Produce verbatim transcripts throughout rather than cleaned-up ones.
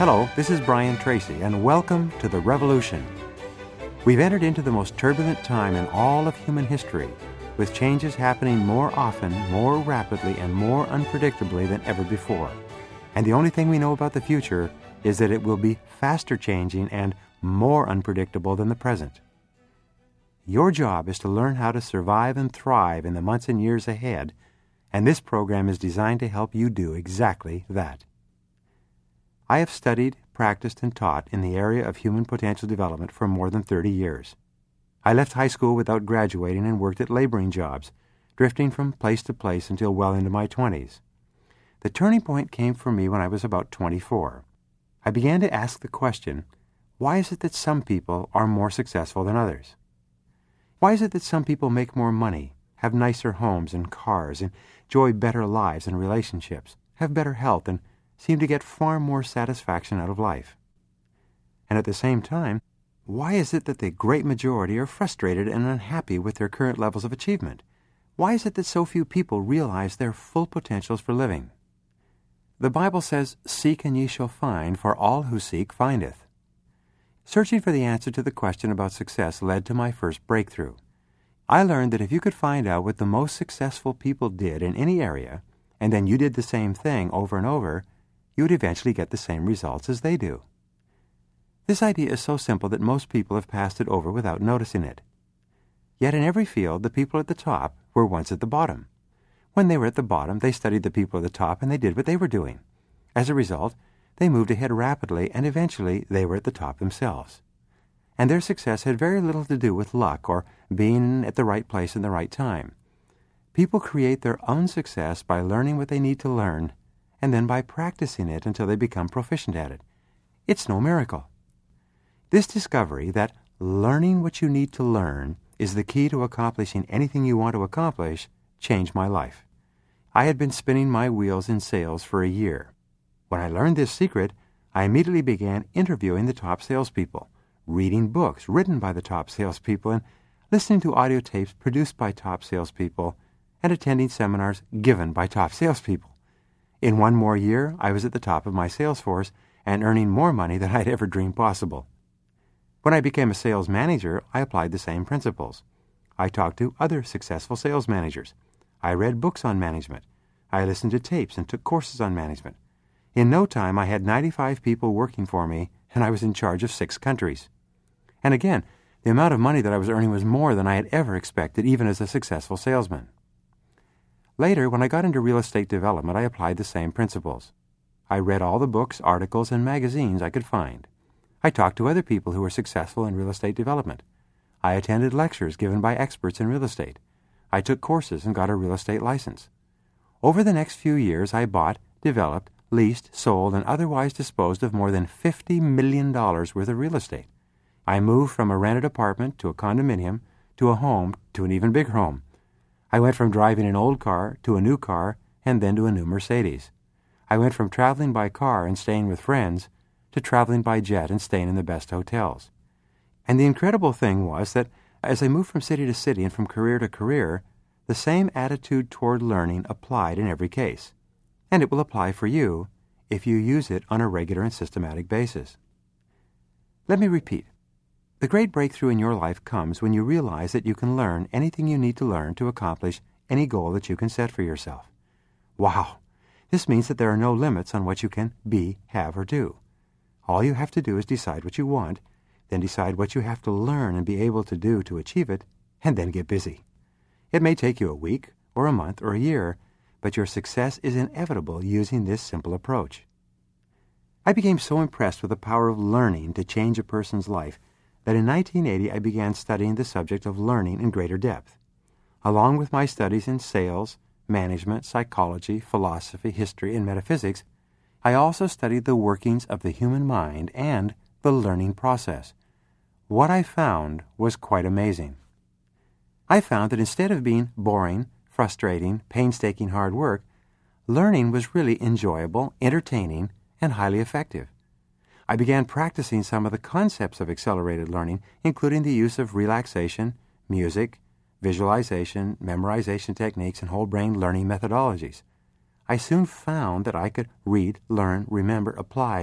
Hello, this is Brian Tracy, and welcome to The Revolution. We've entered into the most turbulent time in all of human history, with changes happening more often, more rapidly, and more unpredictably than ever before. And the only thing we know about the future is that it will be faster changing and more unpredictable than the present. Your job is to learn how to survive and thrive in the months and years ahead, and this program is designed to help you do exactly that. I have studied, practiced, and taught in the area of human potential development for more than thirty years. I left high school without graduating and worked at laboring jobs, drifting from place to place until well into my twenties. The turning point came for me when I was about twenty-four. I began to ask the question, why is it that some people are more successful than others? Why is it that some people make more money, have nicer homes and cars, enjoy better lives and relationships, have better health, and seem to get far more satisfaction out of life? And at the same time, why is it that the great majority are frustrated and unhappy with their current levels of achievement? Why is it that so few people realize their full potentials for living? The Bible says, "Seek and ye shall find, for all who seek findeth." Searching for the answer to the question about success led to my first breakthrough. I learned that if you could find out what the most successful people did in any area, and then you did the same thing over and over, you would eventually get the same results as they do. This idea is so simple that most people have passed it over without noticing it. Yet in every field, the people at the top were once at the bottom. When they were at the bottom, they studied the people at the top and they did what they were doing. As a result, they moved ahead rapidly and eventually they were at the top themselves. And their success had very little to do with luck or being at the right place in the right time. People create their own success by learning what they need to learn and then by practicing it until they become proficient at it. It's no miracle. This discovery that learning what you need to learn is the key to accomplishing anything you want to accomplish changed my life. I had been spinning my wheels in sales for a year. When I learned this secret, I immediately began interviewing the top salespeople, reading books written by the top salespeople, and listening to audio tapes produced by top salespeople, and attending seminars given by top salespeople. In one more year, I was at the top of my sales force and earning more money than I'd ever dreamed possible. When I became a sales manager, I applied the same principles. I talked to other successful sales managers. I read books on management. I listened to tapes and took courses on management. In no time, I had ninety-five people working for me, and I was in charge of six countries. And again, the amount of money that I was earning was more than I had ever expected, even as a successful salesman. Later, when I got into real estate development, I applied the same principles. I read all the books, articles, and magazines I could find. I talked to other people who were successful in real estate development. I attended lectures given by experts in real estate. I took courses and got a real estate license. Over the next few years, I bought, developed, leased, sold, and otherwise disposed of more than fifty million dollars worth of real estate. I moved from a rented apartment to a condominium to a home to an even bigger home. I went from driving an old car to a new car and then to a new Mercedes. I went from traveling by car and staying with friends to traveling by jet and staying in the best hotels. And the incredible thing was that as I moved from city to city and from career to career, the same attitude toward learning applied in every case. And it will apply for you if you use it on a regular and systematic basis. Let me repeat. The great breakthrough in your life comes when you realize that you can learn anything you need to learn to accomplish any goal that you can set for yourself. Wow! This means that there are no limits on what you can be, have, or do. All you have to do is decide what you want, then decide what you have to learn and be able to do to achieve it, and then get busy. It may take you a week, or a month, or a year, but your success is inevitable using this simple approach. I became so impressed with the power of learning to change a person's life that in nineteen eighty I began studying the subject of learning in greater depth. Along with my studies in sales, management, psychology, philosophy, history, and metaphysics, I also studied the workings of the human mind and the learning process. What I found was quite amazing. I found that instead of being boring, frustrating, painstaking hard work, learning was really enjoyable, entertaining, and highly effective. I began practicing some of the concepts of accelerated learning, including the use of relaxation, music, visualization, memorization techniques, and whole brain learning methodologies. I soon found that I could read, learn, remember, apply,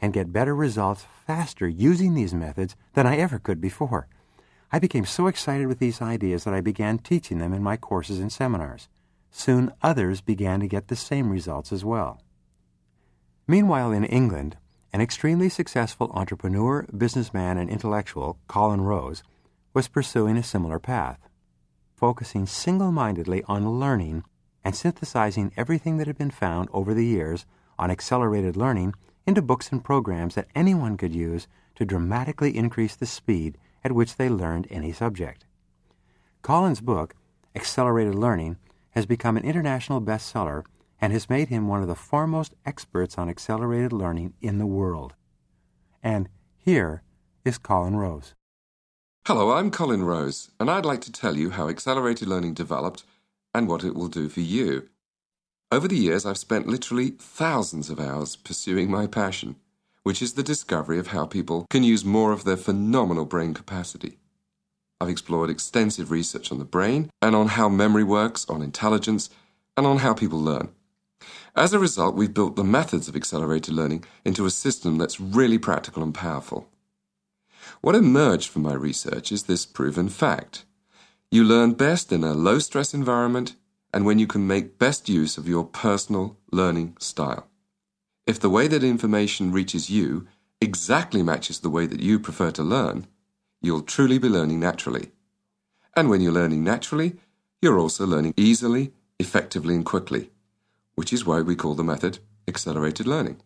and get better results faster using these methods than I ever could before. I became so excited with these ideas that I began teaching them in my courses and seminars. Soon others began to get the same results as well. Meanwhile, in England, an extremely successful entrepreneur, businessman, and intellectual, Colin Rose, was pursuing a similar path, focusing single-mindedly on learning and synthesizing everything that had been found over the years on accelerated learning into books and programs that anyone could use to dramatically increase the speed at which they learned any subject. Colin's book, Accelerated Learning, has become an international bestseller and has made him one of the foremost experts on accelerated learning in the world. And here is Colin Rose. Hello, I'm Colin Rose, and I'd like to tell you how accelerated learning developed and what it will do for you. Over the years, I've spent literally thousands of hours pursuing my passion, which is the discovery of how people can use more of their phenomenal brain capacity. I've explored extensive research on the brain and on how memory works, on intelligence, and on how people learn. As a result, we've built the methods of accelerated learning into a system that's really practical and powerful. What emerged from my research is this proven fact. You learn best in a low-stress environment and when you can make best use of your personal learning style. If the way that information reaches you exactly matches the way that you prefer to learn, you'll truly be learning naturally. And when you're learning naturally, you're also learning easily, effectively, and quickly, which is why we call the method accelerated learning.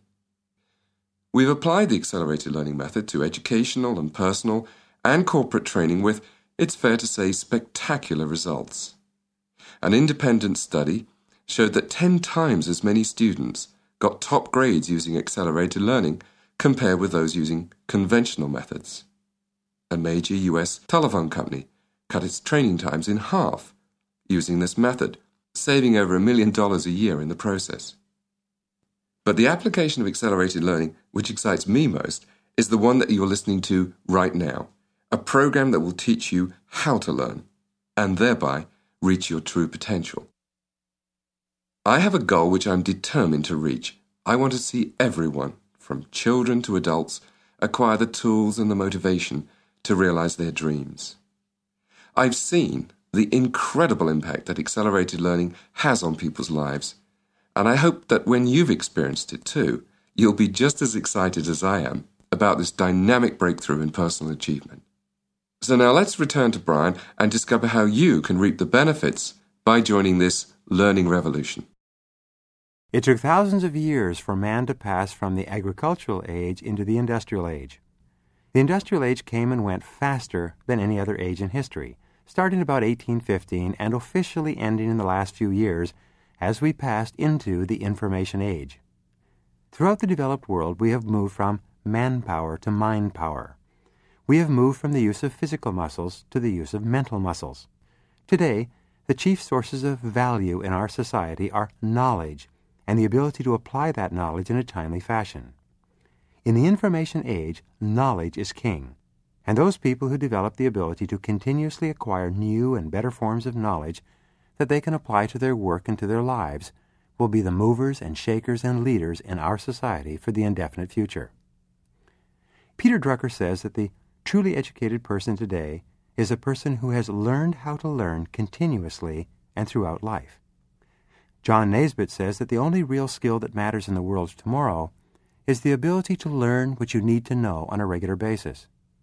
We've applied the accelerated learning method to educational and personal and corporate training with, it's fair to say, spectacular results. An independent study showed that ten times as many students got top grades using accelerated learning compared with those using conventional methods. A major U S telephone company cut its training times in half using this method, saving over a million dollars a year in the process. But the application of accelerated learning, which excites me most, is the one that you're listening to right now, a program that will teach you how to learn, and thereby reach your true potential. I have a goal which I'm determined to reach. I want to see everyone, from children to adults, acquire the tools and the motivation to realize their dreams. I've seen the incredible impact that accelerated learning has on people's lives, and I hope that when you've experienced it too, you'll be just as excited as I am about this dynamic breakthrough in personal achievement. So now let's return to Brian and discover how you can reap the benefits by joining this learning revolution. It took thousands of years for man to pass from the agricultural age into the industrial age. The industrial age came and went faster than any other age in history, starting about eighteen fifteen and officially ending in the last few years as we passed into the information age. Throughout the developed world, we have moved from manpower to mind power. We have moved from the use of physical muscles to the use of mental muscles. Today, the chief sources of value in our society are knowledge and the ability to apply that knowledge in a timely fashion. In the information age, knowledge is king, and those people who develop the ability to continuously acquire new and better forms of knowledge that they can apply to their work and to their lives will be the movers and shakers and leaders in our society for the indefinite future. Peter Drucker says that the truly educated person today is a person who has learned how to learn continuously and throughout life. John Naisbitt says that the only real skill that matters in the world of tomorrow is the ability to learn what you need to know on a regular basis.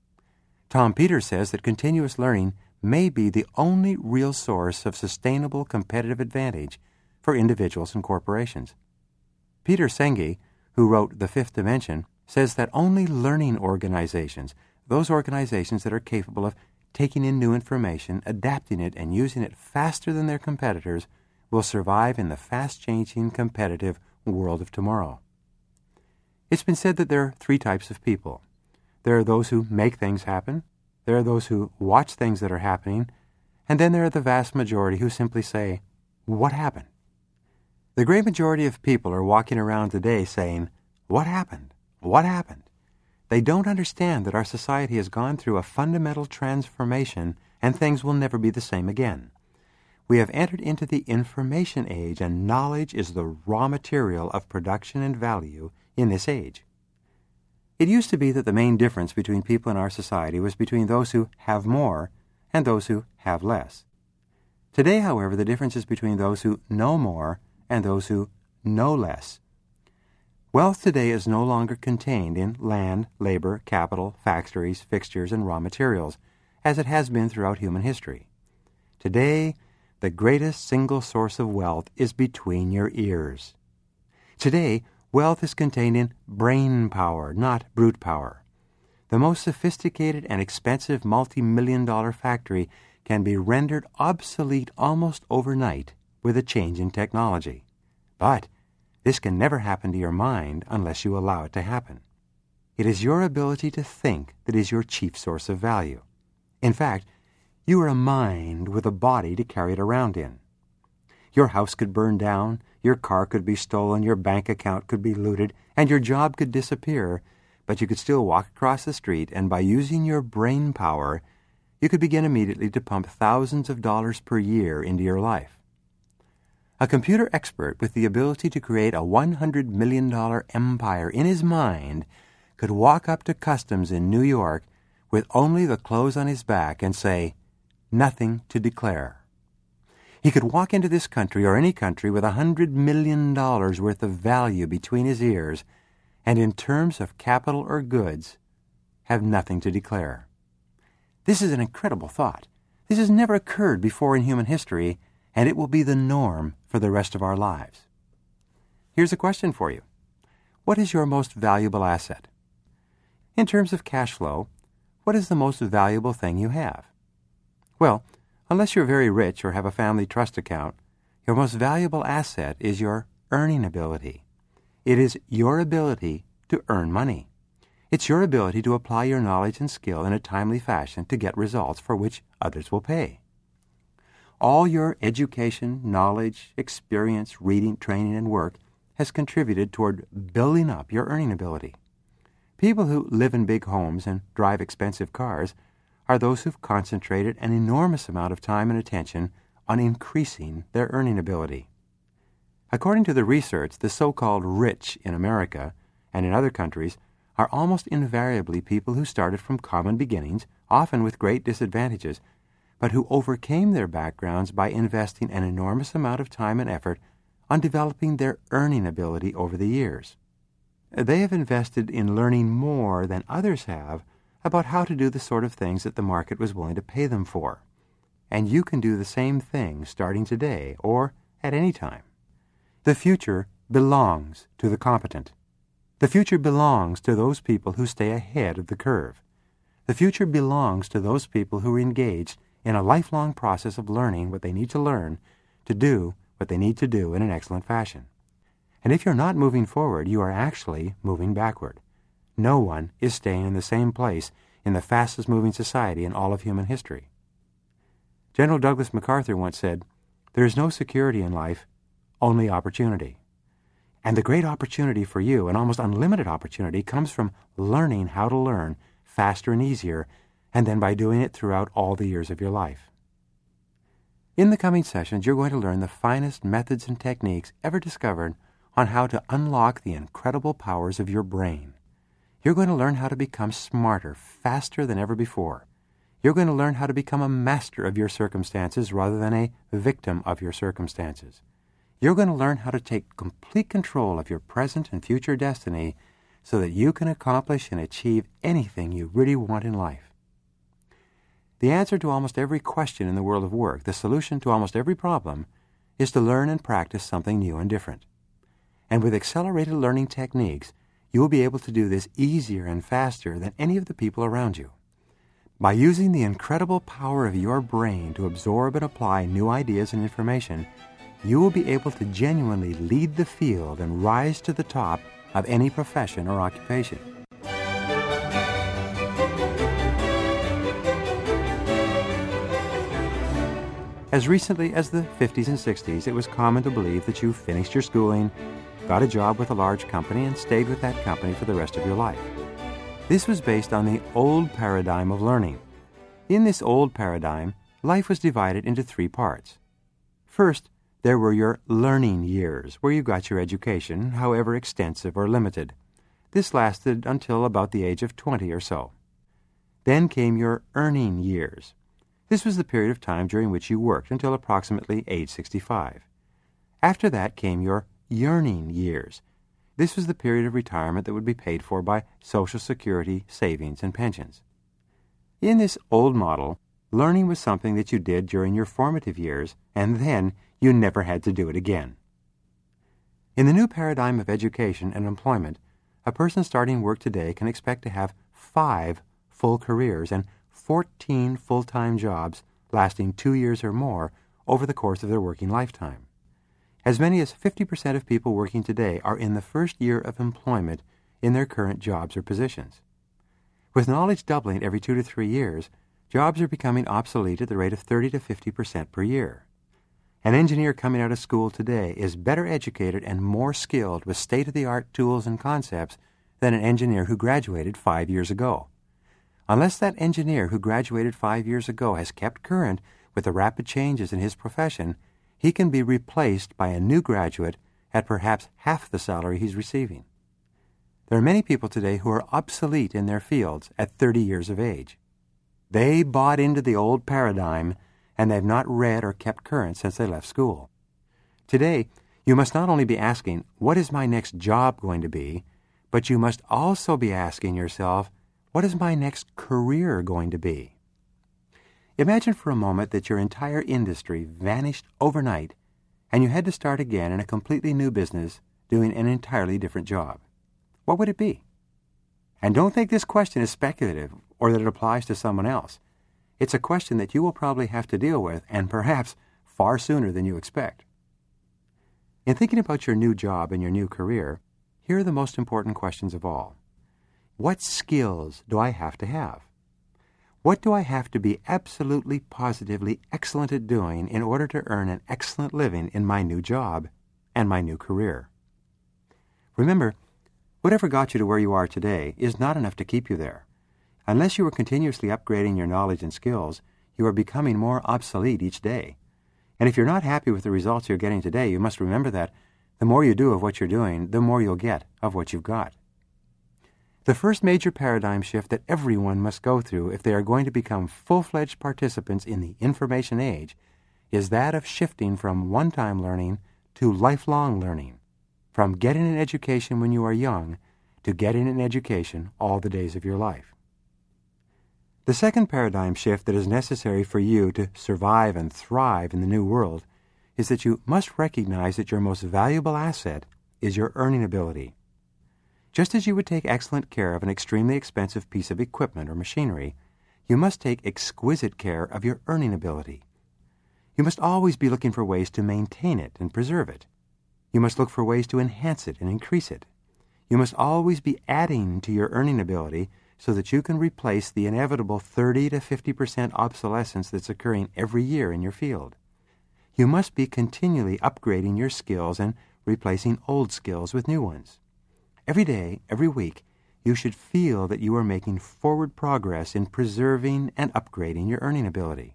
Tom Peters says that continuous learning may be the only real source of sustainable competitive advantage for individuals and corporations. Peter Senge, who wrote The Fifth Dimension, says that only learning organizations, those organizations that are capable of taking in new information, adapting it, and using it faster than their competitors, will survive in the fast-changing, competitive world of tomorrow. It's been said that there are three types of people. There are those who make things happen, there are those who watch things that are happening, and then there are the vast majority who simply say, "What happened?" The great majority of people are walking around today saying, "What happened? What happened?" They don't understand that our society has gone through a fundamental transformation and things will never be the same again. We have entered into the information age, and knowledge is the raw material of production and value in this age. It used to be that the main difference between people in our society was between those who have more and those who have less. Today, however, the difference is between those who know more and those who know less. Wealth today is no longer contained in land, labor, capital, factories, fixtures, and raw materials, as it has been throughout human history. Today, the greatest single source of wealth is between your ears. Today, wealth is contained in brain power, not brute power. The most sophisticated and expensive multi-million dollar factory can be rendered obsolete almost overnight with a change in technology. But this can never happen to your mind unless you allow it to happen. It is your ability to think that is your chief source of value. In fact, you are a mind with a body to carry it around in. Your house could burn down, your car could be stolen, your bank account could be looted, and your job could disappear, but you could still walk across the street, and by using your brain power, you could begin immediately to pump thousands of dollars per year into your life. A computer expert with the ability to create a one hundred million dollar empire in his mind could walk up to customs in New York with only the clothes on his back and say, "Nothing to declare." He could walk into this country or any country with a hundred million dollars worth of value between his ears, and in terms of capital or goods, have nothing to declare. This is an incredible thought. This has never occurred before in human history, and it will be the norm for the rest of our lives. Here's a question for you. What is your most valuable asset? In terms of cash flow, what is the most valuable thing you have? Well, unless you're very rich or have a family trust account, your most valuable asset is your earning ability. It is your ability to earn money. It's your ability to apply your knowledge and skill in a timely fashion to get results for which others will pay. All your education, knowledge, experience, reading, training, and work has contributed toward building up your earning ability. People who live in big homes and drive expensive cars are those who've concentrated an enormous amount of time and attention on increasing their earning ability. According to the research, the so-called rich in America and in other countries are almost invariably people who started from common beginnings, often with great disadvantages, but who overcame their backgrounds by investing an enormous amount of time and effort on developing their earning ability over the years. They have invested in learning more than others have about how to do the sort of things that the market was willing to pay them for. And you can do the same thing starting today or at any time. The future belongs to the competent. The future belongs to those people who stay ahead of the curve. The future belongs to those people who are engaged in a lifelong process of learning what they need to learn to do what they need to do in an excellent fashion. And if you're not moving forward, you are actually moving backward. No one is staying in the same place in the fastest-moving society in all of human history. General Douglas MacArthur once said, "There is no security in life, only opportunity." And the great opportunity for you, an almost unlimited opportunity, comes from learning how to learn faster and easier, and then by doing it throughout all the years of your life. In the coming sessions, you're going to learn the finest methods and techniques ever discovered on how to unlock the incredible powers of your brain. You're going to learn how to become smarter, faster than ever before. You're going to learn how to become a master of your circumstances rather than a victim of your circumstances. You're going to learn how to take complete control of your present and future destiny so that you can accomplish and achieve anything you really want in life. The answer to almost every question in the world of work, the solution to almost every problem, is to learn and practice something new and different. And with accelerated learning techniques, you will be able to do this easier and faster than any of the people around you. By using the incredible power of your brain to absorb and apply new ideas and information, you will be able to genuinely lead the field and rise to the top of any profession or occupation. As recently as the fifties and sixties, it was common to believe that you finished your schooling, got a job with a large company, and stayed with that company for the rest of your life. This was based on the old paradigm of learning. In this old paradigm, life was divided into three parts. First, there were your learning years, where you got your education, however extensive or limited. This lasted until about the age of twenty or so. Then came your earning years. This was the period of time during which you worked until approximately age sixty-five. After that came your yearning years. This was the period of retirement that would be paid for by Social Security, savings, and pensions. In this old model, learning was something that you did during your formative years, and then you never had to do it again. In the new paradigm of education and employment, a person starting work today can expect to have five full careers and fourteen full-time jobs lasting two years or more over the course of their working lifetime. As many as fifty percent of people working today are in the first year of employment in their current jobs or positions. With knowledge doubling every two to three years, jobs are becoming obsolete at the rate of thirty to fifty percent per year. An engineer coming out of school today is better educated and more skilled with state-of-the-art tools and concepts than an engineer who graduated five years ago. Unless that engineer who graduated five years ago has kept current with the rapid changes in his profession, he can be replaced by a new graduate at perhaps half the salary he's receiving. There are many people today who are obsolete in their fields at thirty years of age. They bought into the old paradigm, and they've not read or kept current since they left school. Today, you must not only be asking, what is my next job going to be, but you must also be asking yourself, what is my next career going to be? Imagine for a moment that your entire industry vanished overnight, and you had to start again in a completely new business doing an entirely different job. What would it be? And don't think this question is speculative or that it applies to someone else. It's a question that you will probably have to deal with, and perhaps far sooner than you expect. In thinking about your new job and your new career, here are the most important questions of all. What skills do I have to have? What do I have to be absolutely positively excellent at doing in order to earn an excellent living in my new job and my new career? Remember, whatever got you to where you are today is not enough to keep you there. Unless you are continuously upgrading your knowledge and skills, you are becoming more obsolete each day. And if you're not happy with the results you're getting today, you must remember that the more you do of what you're doing, the more you'll get of what you've got. The first major paradigm shift that everyone must go through if they are going to become full-fledged participants in the information age is that of shifting from one-time learning to lifelong learning, from getting an education when you are young to getting an education all the days of your life. The second paradigm shift that is necessary for you to survive and thrive in the new world is that you must recognize that your most valuable asset is your earning ability. Just as you would take excellent care of an extremely expensive piece of equipment or machinery, you must take exquisite care of your earning ability. You must always be looking for ways to maintain it and preserve it. You must look for ways to enhance it and increase it. You must always be adding to your earning ability so that you can replace the inevitable thirty to fifty percent obsolescence that's occurring every year in your field. You must be continually upgrading your skills and replacing old skills with new ones. Every day, every week, you should feel that you are making forward progress in preserving and upgrading your earning ability.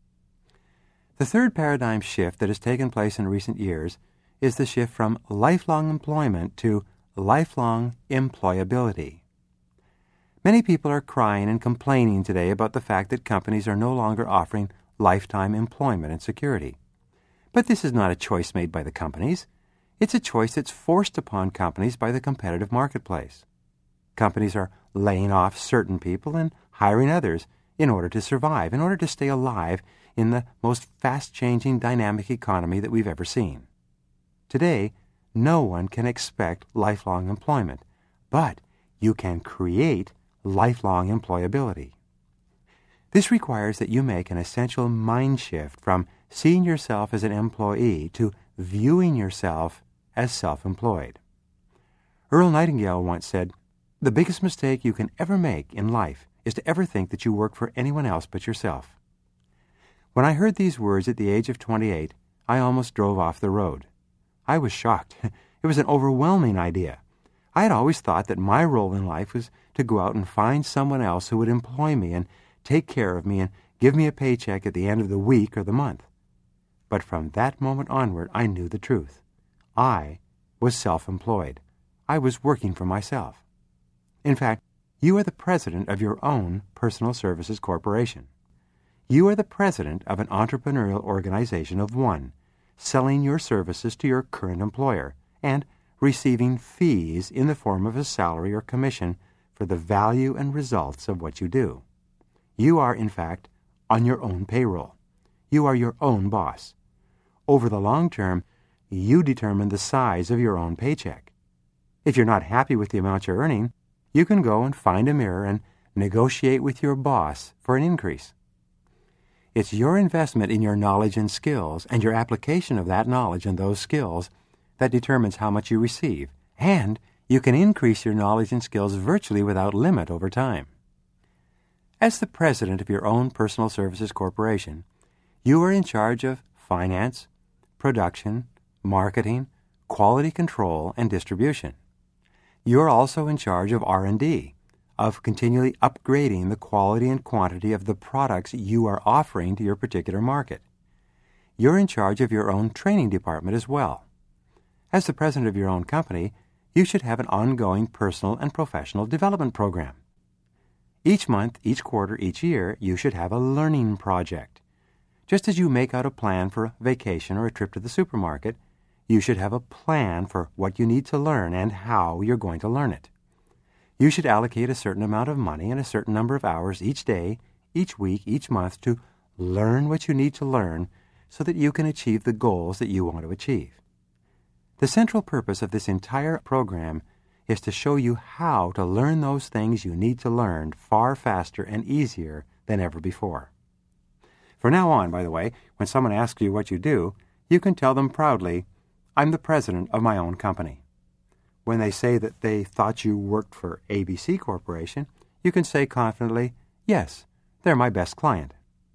The third paradigm shift that has taken place in recent years is the shift from lifelong employment to lifelong employability. Many people are crying and complaining today about the fact that companies are no longer offering lifetime employment and security. But this is not a choice made by the companies. It's a choice that's forced upon companies by the competitive marketplace. Companies are laying off certain people and hiring others in order to survive, in order to stay alive in the most fast-changing dynamic economy that we've ever seen. Today, no one can expect lifelong employment, but you can create lifelong employability. This requires that you make an essential mind shift from seeing yourself as an employee to viewing yourself as self-employed. Earl Nightingale once said, "The biggest mistake you can ever make in life is to ever think that you work for anyone else but yourself." When I heard these words at the age of twenty-eight, I almost drove off the road. I was shocked. It was an overwhelming idea. I had always thought that my role in life was to go out and find someone else who would employ me and take care of me and give me a paycheck at the end of the week or the month. But from that moment onward, I knew the truth. I was self-employed. I was working for myself. In fact, you are the president of your own personal services corporation. You are the president of an entrepreneurial organization of one, selling your services to your current employer and receiving fees in the form of a salary or commission for the value and results of what you do. You are, in fact, on your own payroll. You are your own boss. Over the long term, you determine the size of your own paycheck. If you're not happy with the amount you're earning, you can go and find a mirror and negotiate with your boss for an increase. It's your investment in your knowledge and skills and your application of that knowledge and those skills that determines how much you receive, and you can increase your knowledge and skills virtually without limit over time. As the president of your own personal services corporation, you are in charge of finance, production, marketing, quality control, and distribution. You're also in charge of R and D, of continually upgrading the quality and quantity of the products you are offering to your particular market. You're in charge of your own training department as well. As the president of your own company, you should have an ongoing personal and professional development program. Each month, each quarter, each year, you should have a learning project. Just as you make out a plan for a vacation or a trip to the supermarket, you should have a plan for what you need to learn and how you're going to learn it. You should allocate a certain amount of money and a certain number of hours each day, each week, each month to learn what you need to learn so that you can achieve the goals that you want to achieve. The central purpose of this entire program is to show you how to learn those things you need to learn far faster and easier than ever before. From now on, by the way, when someone asks you what you do, you can tell them proudly, "I'm the president of my own company." When they say that they thought you worked for A B C Corporation, you can say confidently, "Yes, they're my best client."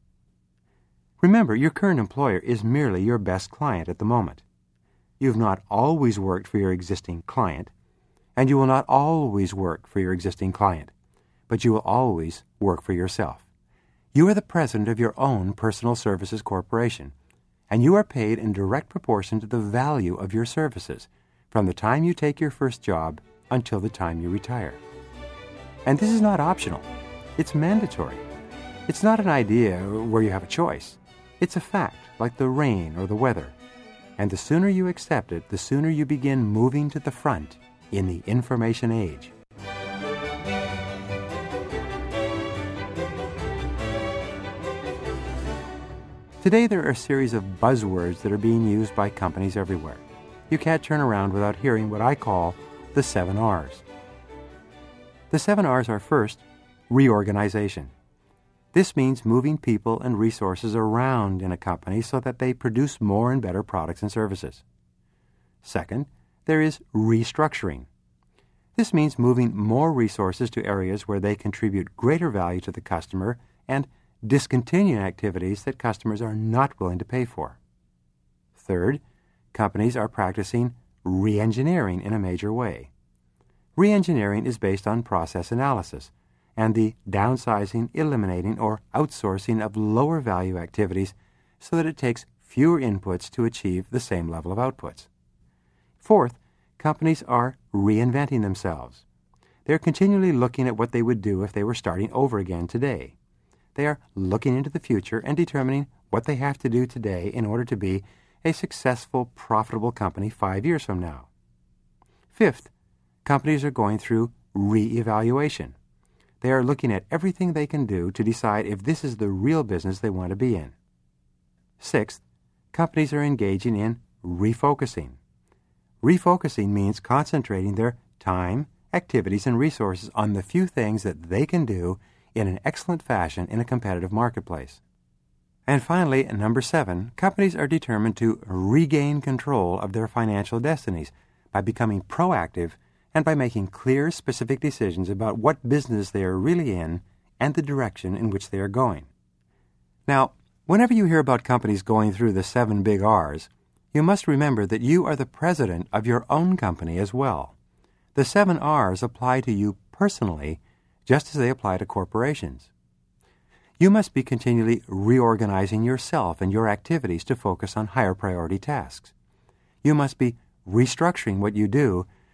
Remember, your current employer is merely your best client at the moment. You've not always worked for your existing client, and you will not always work for your existing client, but you will always work for yourself. You are the president of your own personal services corporation, and you are paid in direct proportion to the value of your services from the time you take your first job until the time you retire. And this is not optional. It's mandatory. It's not an idea where you have a choice. It's a fact, like the rain or the weather. And the sooner you accept it, the sooner you begin moving to the front in the information age. Today there are a series of buzzwords that are being used by companies everywhere. You can't turn around without hearing what I call the seven R's. The seven R's are: first, reorganization. This means moving people and resources around in a company so that they produce more and better products and services. Second, there is restructuring. This means moving more resources to areas where they contribute greater value to the customer and discontinuing activities that customers are not willing to pay for. Third, companies are practicing re-engineering in a major way. Re-engineering is based on process analysis and the downsizing, eliminating, or outsourcing of lower value activities so that it takes fewer inputs to achieve the same level of outputs. Fourth, companies are reinventing themselves. They're continually looking at what they would do if they were starting over again today. They are looking into the future and determining what they have to do today in order to be a successful, profitable company five years from now. Fifth, companies are going through re-evaluation. They are looking at everything they can do to decide if this is the real business they want to be in. Sixth, companies are engaging in refocusing. Refocusing means concentrating their time, activities, and resources on the few things that they can do in an excellent fashion in a competitive marketplace. And finally, number seven, companies are determined to regain control of their financial destinies by becoming proactive and by making clear, specific decisions about what business they are really in and the direction in which they are going. Now, whenever you hear about companies going through the seven big R's, you must remember that you are the president of your own company as well. The seven R's apply to you personally, just as they apply to corporations. You must be continually reorganizing yourself and your activities to focus on higher priority tasks. You must be restructuring what you do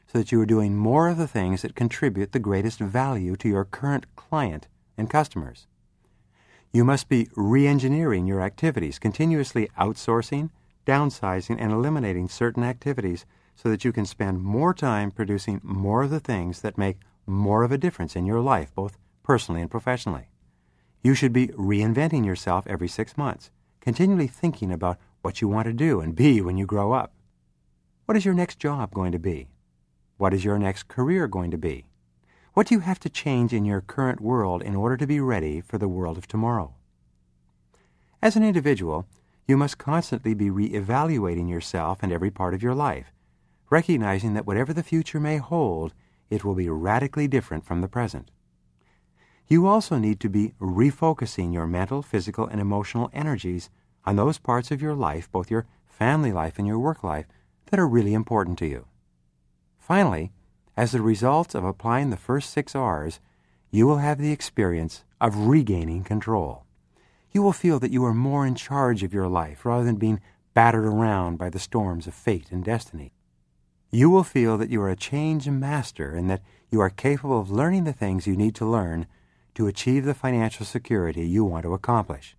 so that you are doing more of the things that contribute the greatest value to your current client and customers. You must be re-engineering your activities, continuously outsourcing, downsizing, and eliminating certain activities so that you can spend more time producing more of the things that make more of a difference in your life, both personally and professionally. You should be reinventing yourself every six months, continually thinking about what you want to do and be when you grow up. What is your next job going to be? What is your next career going to be? What do you have to change in your current world in order to be ready for the world of tomorrow? As an individual, you must constantly be re-evaluating yourself and every part of your life, recognizing that whatever the future may hold, it will be radically different from the present. You also need to be refocusing your mental, physical, and emotional energies on those parts of your life, both your family life and your work life, that are really important to you. Finally, as a result of applying the first six R's, you will have the experience of regaining control. You will feel that you are more in charge of your life rather than being battered around by the storms of fate and destiny. You will feel that you are a change master and that you are capable of learning the things you need to learn to achieve the financial security you want to accomplish.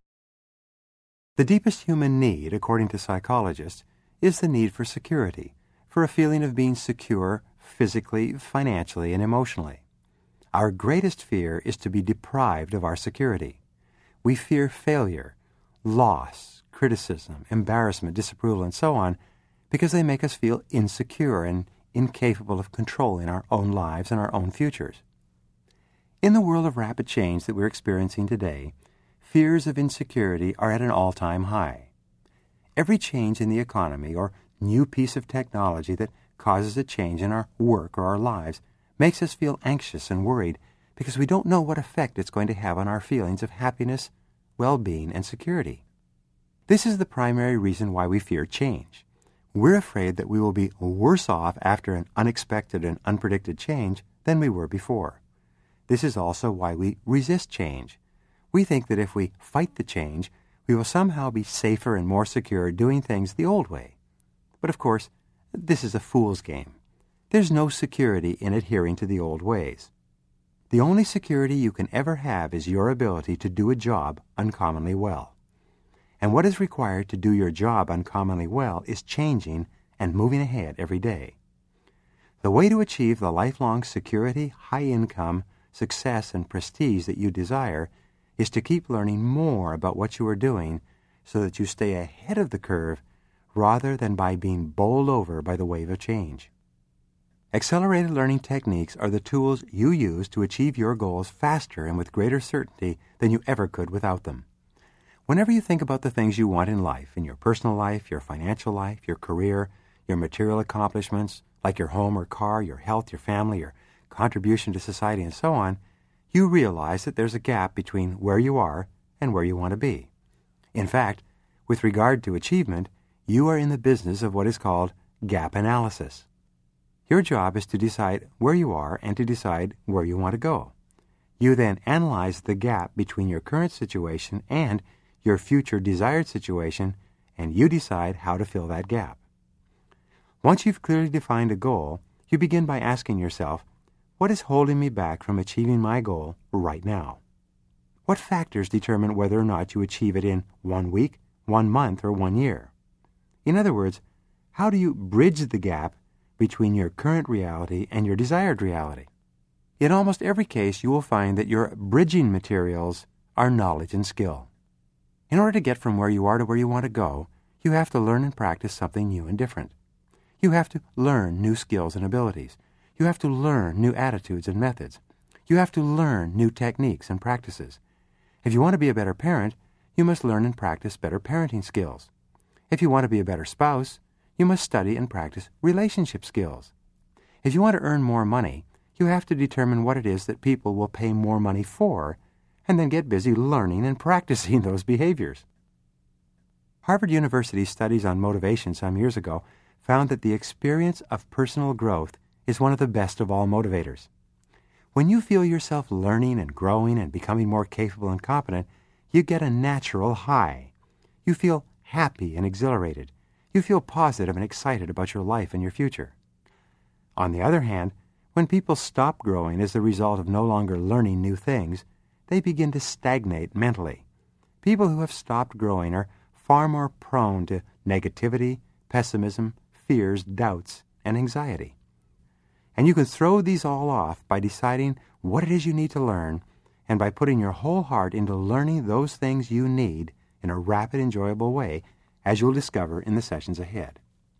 The deepest human need, according to psychologists, is the need for security, for a feeling of being secure physically, financially, and emotionally. Our greatest fear is to be deprived of our security. We fear failure, loss, criticism, embarrassment, disapproval, and so on, because they make us feel insecure and incapable of controlling our own lives and our own futures. In the world of rapid change that we're experiencing today, fears of insecurity are at an all-time high. Every change in the economy or new piece of technology that causes a change in our work or our lives makes us feel anxious and worried because we don't know what effect it's going to have on our feelings of happiness, well-being, and security. This is the primary reason why we fear change. We're afraid that we will be worse off after an unexpected and unpredicted change than we were before. This is also why we resist change. We think that if we fight the change, we will somehow be safer and more secure doing things the old way. But of course, this is a fool's game. There's no security in adhering to the old ways. The only security you can ever have is your ability to do a job uncommonly well. And what is required to do your job uncommonly well is changing and moving ahead every day. The way to achieve the lifelong security, high income, success, and prestige that you desire is to keep learning more about what you are doing so that you stay ahead of the curve rather than by being bowled over by the wave of change. Accelerated learning techniques are the tools you use to achieve your goals faster and with greater certainty than you ever could without them. Whenever you think about the things you want in life, in your personal life, your financial life, your career, your material accomplishments, like your home or car, your health, your family, your contribution to society, and so on, you realize that there's a gap between where you are and where you want to be. In fact, with regard to achievement, you are in the business of what is called gap analysis. Your job is to decide where you are and to decide where you want to go. You then analyze the gap between your current situation and your future desired situation, and you decide how to fill that gap. Once you've clearly defined a goal, you begin by asking yourself, what is holding me back from achieving my goal right now? What factors determine whether or not you achieve it in one week, one month, or one year? In other words, how do you bridge the gap between your current reality and your desired reality? In almost every case, you will find that your bridging materials are knowledge and skill. In order to get from where you are to where you want to go, you have to learn and practice something new and different. You have to learn new skills and abilities. You have to learn new attitudes and methods. You have to learn new techniques and practices. If you want to be a better parent, you must learn and practice better parenting skills. If you want to be a better spouse, you must study and practice relationship skills. If you want to earn more money, you have to determine what it is that people will pay more money for, and then get busy learning and practicing those behaviors. Harvard University's studies on motivation some years ago found that the experience of personal growth is one of the best of all motivators. When you feel yourself learning and growing and becoming more capable and competent, you get a natural high. You feel happy and exhilarated. You feel positive and excited about your life and your future. On the other hand, when people stop growing as the result of no longer learning new things, they begin to stagnate mentally. People who have stopped growing are far more prone to negativity, pessimism, fears, doubts, and anxiety. And you can throw these all off by deciding what it is you need to learn and by putting your whole heart into learning those things you need in a rapid, enjoyable way, as you'll discover in the sessions ahead.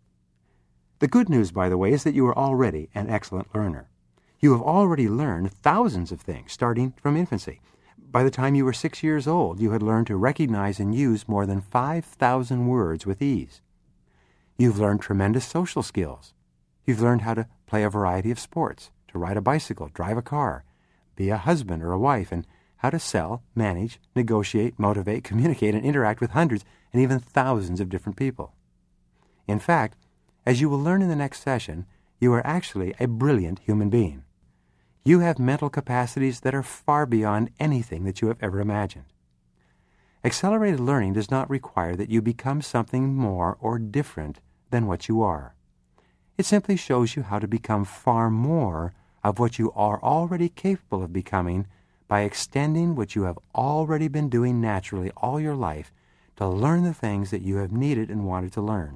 The good news, by the way, is that you are already an excellent learner. You have already learned thousands of things, starting from infancy. By the time you were six years old, you had learned to recognize and use more than five thousand words with ease. You've learned tremendous social skills. You've learned how to play a variety of sports, to ride a bicycle, drive a car, be a husband or a wife, and how to sell, manage, negotiate, motivate, communicate, and interact with hundreds and even thousands of different people. In fact, as you will learn in the next session, you are actually a brilliant human being. You have mental capacities that are far beyond anything that you have ever imagined. Accelerated learning does not require that you become something more or different than what you are. It simply shows you how to become far more of what you are already capable of becoming by extending what you have already been doing naturally all your life to learn the things that you have needed and wanted to learn.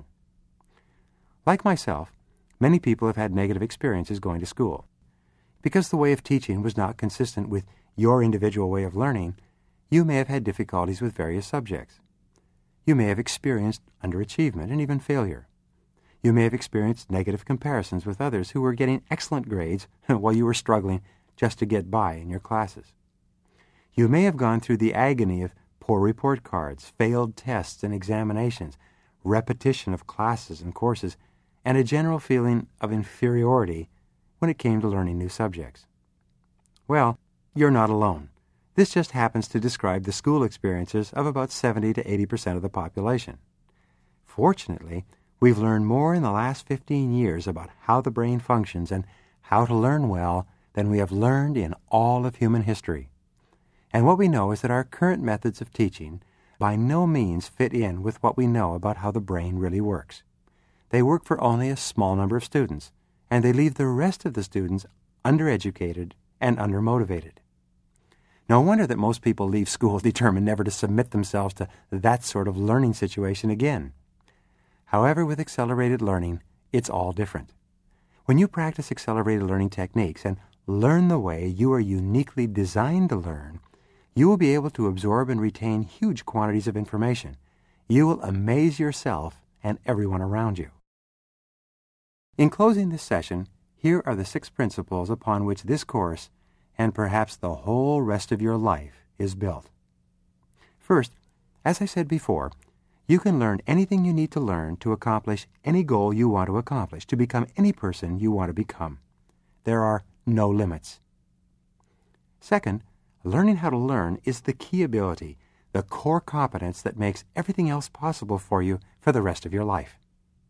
Like myself, many people have had negative experiences going to school. Because the way of teaching was not consistent with your individual way of learning, you may have had difficulties with various subjects. You may have experienced underachievement and even failure. You may have experienced negative comparisons with others who were getting excellent grades while you were struggling just to get by in your classes. You may have gone through the agony of poor report cards, failed tests and examinations, repetition of classes and courses, and a general feeling of inferiority when it came to learning new subjects. Well, you're not alone. This just happens to describe the school experiences of about seventy to eighty percent of the population. Fortunately, we've learned more in the last fifteen years about how the brain functions and how to learn well than we have learned in all of human history. And what we know is that our current methods of teaching by no means fit in with what we know about how the brain really works. They work for only a small number of students, and they leave the rest of the students undereducated and undermotivated. No wonder that most people leave school determined never to submit themselves to that sort of learning situation again. However, with accelerated learning, it's all different. When you practice accelerated learning techniques and learn the way you are uniquely designed to learn, you will be able to absorb and retain huge quantities of information. You will amaze yourself and everyone around you. In closing this session, here are the six principles upon which this course, and perhaps the whole rest of your life, is built. First, as I said before, you can learn anything you need to learn to accomplish any goal you want to accomplish, to become any person you want to become. There are no limits. Second, learning how to learn is the key ability, the core competence that makes everything else possible for you for the rest of your life.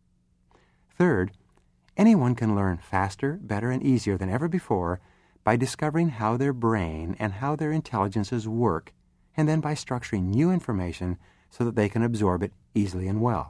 Third, anyone can learn faster, better, and easier than ever before by discovering how their brain and how their intelligences work, and then by structuring new information so that they can absorb it easily and well.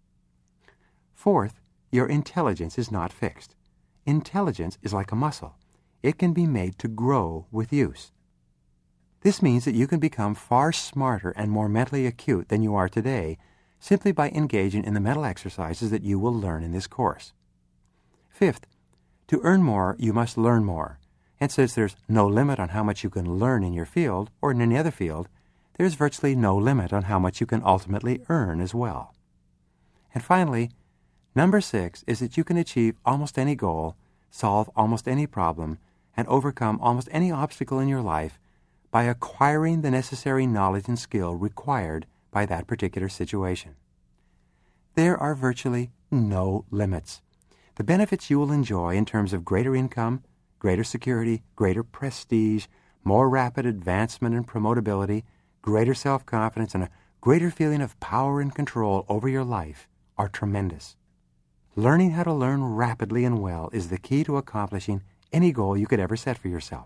Fourth, your intelligence is not fixed. Intelligence is like a muscle. It can be made to grow with use. This means that you can become far smarter and more mentally acute than you are today simply by engaging in the mental exercises that you will learn in this course. Fifth, to earn more, you must learn more. And since there's no limit on how much you can learn in your field or in any other field, there's virtually no limit on how much you can ultimately earn as well. And finally, number six is that you can achieve almost any goal, solve almost any problem, and overcome almost any obstacle in your life by acquiring the necessary knowledge and skill required by that particular situation. There are virtually no limits. The benefits you will enjoy in terms of greater income, greater security, greater prestige, more rapid advancement and promotability, greater self-confidence, and a greater feeling of power and control over your life are tremendous. Learning how to learn rapidly and well is the key to accomplishing any goal you could ever set for yourself.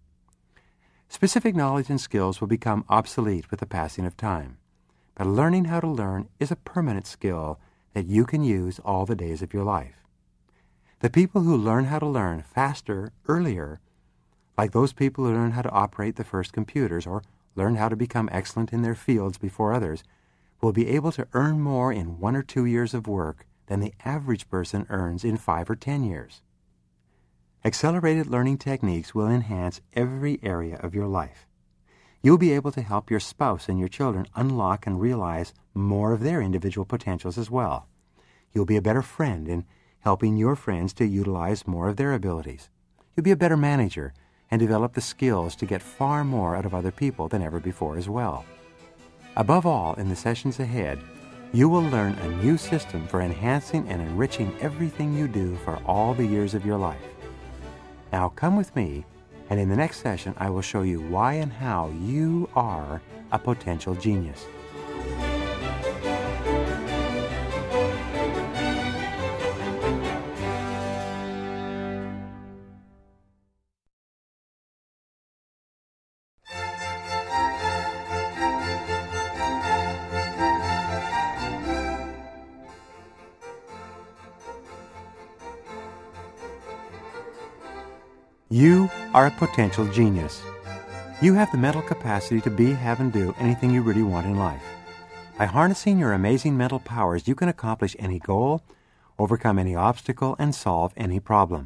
Specific knowledge and skills will become obsolete with the passing of time, but learning how to learn is a permanent skill that you can use all the days of your life. The people who learn how to learn faster, earlier, like those people who learn how to operate the first computers or learn how to become excellent in their fields before others, will be able to earn more in one or two years of work than the average person earns in five or ten years. Accelerated learning techniques will enhance every area of your life. You'll be able to help your spouse and your children unlock and realize more of their individual potentials as well. You'll be a better friend in helping your friends to utilize more of their abilities. You'll be a better manager and develop the skills to get far more out of other people than ever before as well. Above all, in the sessions ahead, you will learn a new system for enhancing and enriching everything you do for all the years of your life. Now come with me, and in the next session I will show you why and how you are a potential genius. You are a potential genius. You have the mental capacity to be, have, and do anything you really want in life. By harnessing your amazing mental powers, you can accomplish any goal, overcome any obstacle, and solve any problem.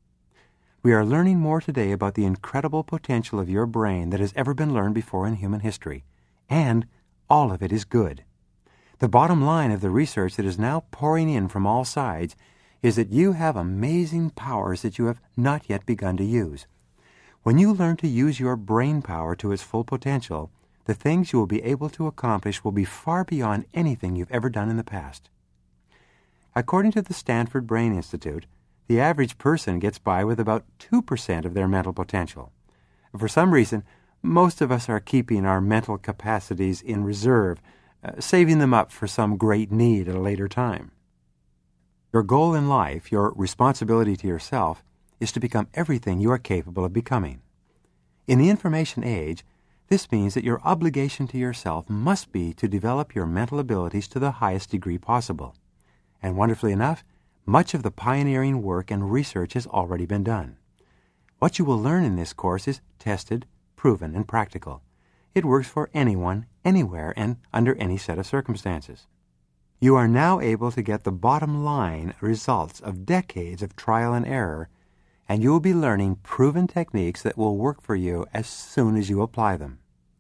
We are learning more today about the incredible potential of your brain that has ever been learned before in human history, and all of it is good. The bottom line of the research that is now pouring in from all sides is that you have amazing powers that you have not yet begun to use. When you learn to use your brain power to its full potential, the things you will be able to accomplish will be far beyond anything you've ever done in the past. According to the Stanford Brain Institute, the average person gets by with about two percent of their mental potential. For some reason, most of us are keeping our mental capacities in reserve, uh, saving them up for some great need at a later time. Your goal in life, your responsibility to yourself, is to become everything you are capable of becoming. In the information age, this means that your obligation to yourself must be to develop your mental abilities to the highest degree possible. And wonderfully enough, much of the pioneering work and research has already been done. What you will learn in this course is tested, proven, and practical. It works for anyone, anywhere, and under any set of circumstances. You are now able to get the bottom line results of decades of trial and error, and you will be learning proven techniques that will work for you as soon as you apply them.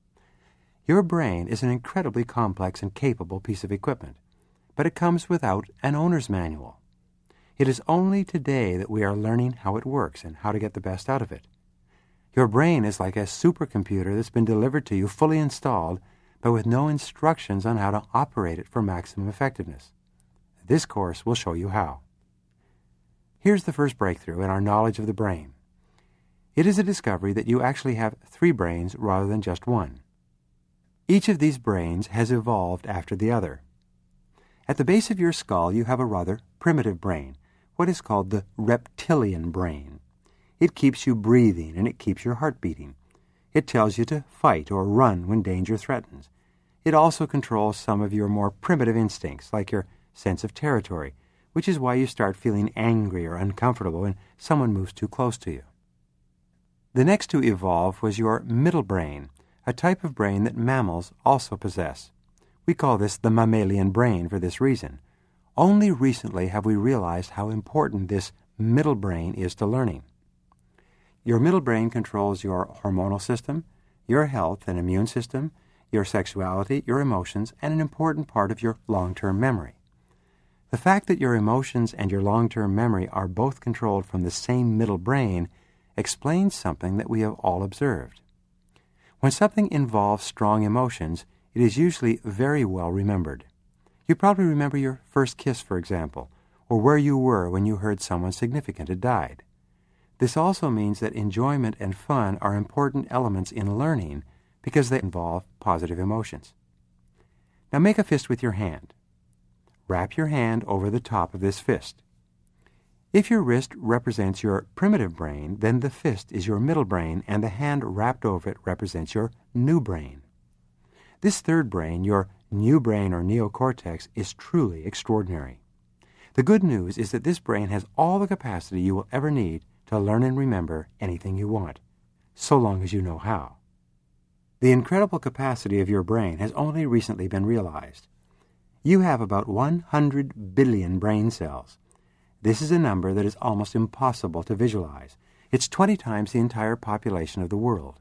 Your brain is an incredibly complex and capable piece of equipment, but it comes without an owner's manual. It is only today that we are learning how it works and how to get the best out of it. Your brain is like a supercomputer that's been delivered to you fully installed, but with no instructions on how to operate it for maximum effectiveness. This course will show you how. Here's the first breakthrough in our knowledge of the brain. It is a discovery that you actually have three brains rather than just one. Each of these brains has evolved after the other. At the base of your skull, you have a rather primitive brain, what is called the reptilian brain. It keeps you breathing and it keeps your heart beating. It tells you to fight or run when danger threatens. It also controls some of your more primitive instincts, like your sense of territory, which is why you start feeling angry or uncomfortable when someone moves too close to you. The next to evolve was your middle brain, a type of brain that mammals also possess. We call this the mammalian brain for this reason. Only recently have we realized how important this middle brain is to learning. Your middle brain controls your hormonal system, your health and immune system, your sexuality, your emotions, and an important part of your long-term memory. The fact that your emotions and your long-term memory are both controlled from the same middle brain explains something that we have all observed. When something involves strong emotions, it is usually very well remembered. You probably remember your first kiss, for example, or where you were when you heard someone significant had died. This also means that enjoyment and fun are important elements in learning because they involve positive emotions. Now make a fist with your hand. Wrap your hand over the top of this fist. If your wrist represents your primitive brain, then the fist is your middle brain and the hand wrapped over it represents your new brain. This third brain, your new brain or neocortex, is truly extraordinary. The good news is that this brain has all the capacity you will ever need to learn and remember anything you want, so long as you know how. The incredible capacity of your brain has only recently been realized. You have about one hundred billion brain cells. This is a number that is almost impossible to visualize. It's twenty times the entire population of the world.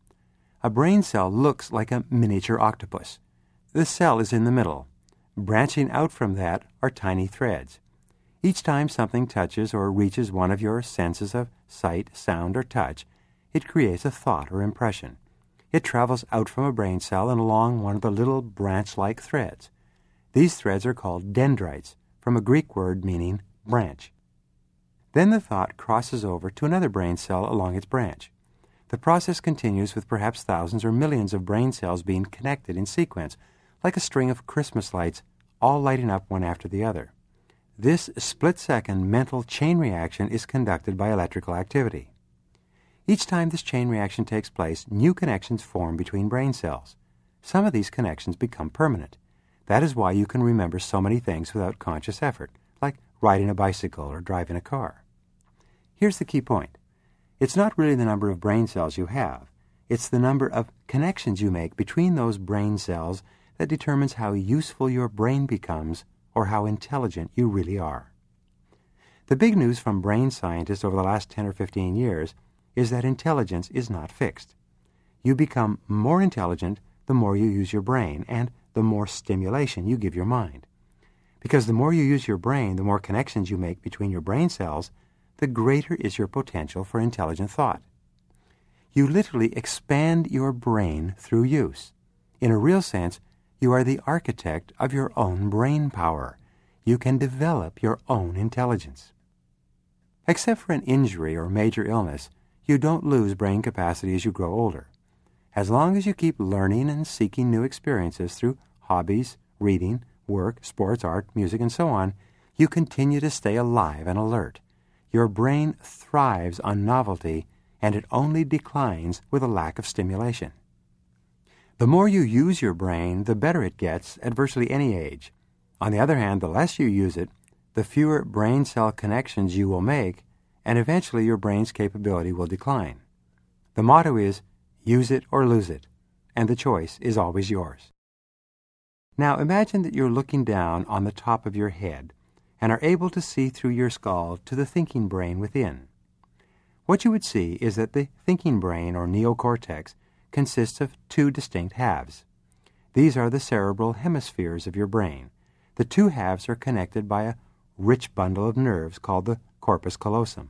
A brain cell looks like a miniature octopus. The cell is in the middle. Branching out from that are tiny threads. Each time something touches or reaches one of your senses of sight, sound, or touch, it creates a thought or impression. It travels out from a brain cell and along one of the little branch-like threads. These threads are called dendrites, from a Greek word meaning branch. Then the thought crosses over to another brain cell along its branch. The process continues with perhaps thousands or millions of brain cells being connected in sequence, like a string of Christmas lights, all lighting up one after the other. This split-second mental chain reaction is conducted by electrical activity. Each time this chain reaction takes place, new connections form between brain cells. Some of these connections become permanent. That is why you can remember so many things without conscious effort, like riding a bicycle or driving a car. Here's the key point. It's not really the number of brain cells you have. It's the number of connections you make between those brain cells that determines how useful your brain becomes or how intelligent you really are. The big news from brain scientists over the last ten or fifteen years is that intelligence is not fixed. You become more intelligent the more you use your brain and the more stimulation you give your mind. Because the more you use your brain, the more connections you make between your brain cells, the greater is your potential for intelligent thought. You literally expand your brain through use. In a real sense, you are the architect of your own brain power. You can develop your own intelligence. Except for an injury or major illness, you don't lose brain capacity as you grow older. As long as you keep learning and seeking new experiences through hobbies, reading, work, sports, art, music, and so on, you continue to stay alive and alert. Your brain thrives on novelty, and it only declines with a lack of stimulation. The more you use your brain, the better it gets at virtually any age. On the other hand, the less you use it, the fewer brain cell connections you will make, and eventually your brain's capability will decline. The motto is, use it or lose it, and the choice is always yours. Now imagine that you're looking down on the top of your head and are able to see through your skull to the thinking brain within. What you would see is that the thinking brain, or neocortex, consists of two distinct halves. These are the cerebral hemispheres of your brain. The two halves are connected by a rich bundle of nerves called the corpus callosum.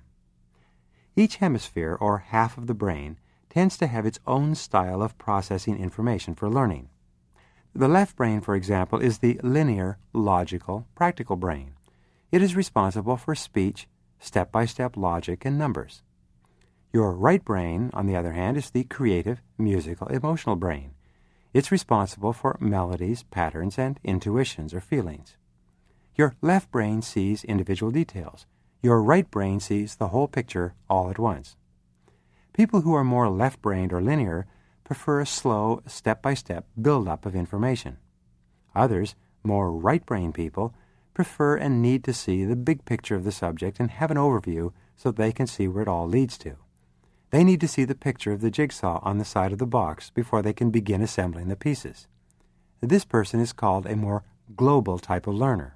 Each hemisphere, or half of the brain, tends to have its own style of processing information for learning. The left brain, for example, is the linear, logical, practical brain. It is responsible for speech, step-by-step logic, and numbers. Your right brain, on the other hand, is the creative, musical, emotional brain. It's responsible for melodies, patterns, and intuitions or feelings. Your left brain sees individual details. Your right brain sees the whole picture all at once. People who are more left-brained or linear prefer a slow, step-by-step build-up of information. Others, more right-brained people, prefer and need to see the big picture of the subject and have an overview so they can see where it all leads to. They need to see the picture of the jigsaw on the side of the box before they can begin assembling the pieces. This person is called a more global type of learner.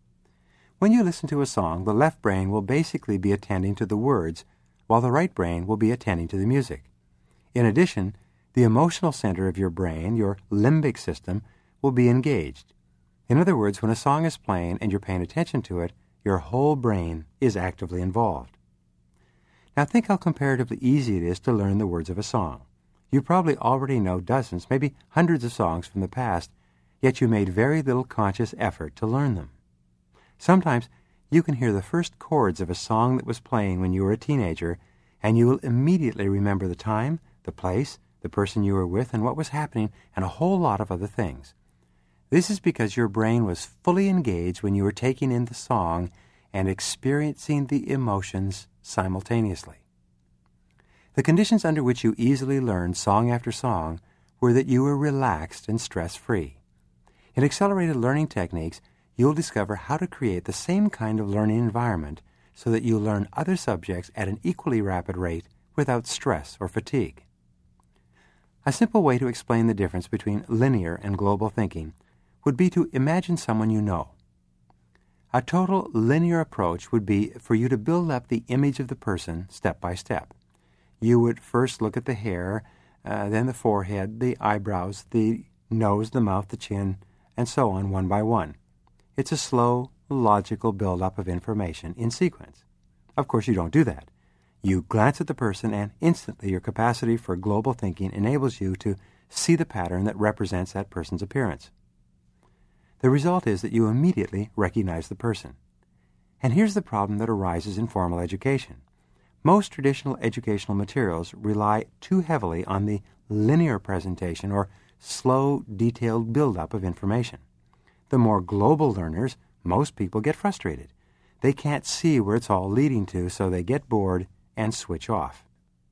When you listen to a song, the left brain will basically be attending to the words, while the right brain will be attending to the music. In addition, the emotional center of your brain, your limbic system, will be engaged. In other words, when a song is playing and you're paying attention to it, your whole brain is actively involved. Now think how comparatively easy it is to learn the words of a song. You probably already know dozens, maybe hundreds of songs from the past, yet you made very little conscious effort to learn them. Sometimes you can hear the first chords of a song that was playing when you were a teenager, and you will immediately remember the time, the place, the person you were with, and what was happening, and a whole lot of other things. This is because your brain was fully engaged when you were taking in the song and experiencing the emotions simultaneously. The conditions under which you easily learned song after song were that you were relaxed and stress-free. In accelerated learning techniques, you'll discover how to create the same kind of learning environment so that you learn other subjects at an equally rapid rate without stress or fatigue. A simple way to explain the difference between linear and global thinking would be to imagine someone you know. A total linear approach would be for you to build up the image of the person step by step. You would first look at the hair, uh, then the forehead, the eyebrows, the nose, the mouth, the chin, and so on one by one. It's a slow, logical build-up of information in sequence. Of course, you don't do that. You glance at the person, and instantly your capacity for global thinking enables you to see the pattern that represents that person's appearance. The result is that you immediately recognize the person. And here's the problem that arises in formal education. Most traditional educational materials rely too heavily on the linear presentation or slow, detailed build-up of information. The more global learners, most people get frustrated. They can't see where it's all leading to, so they get bored and switch off.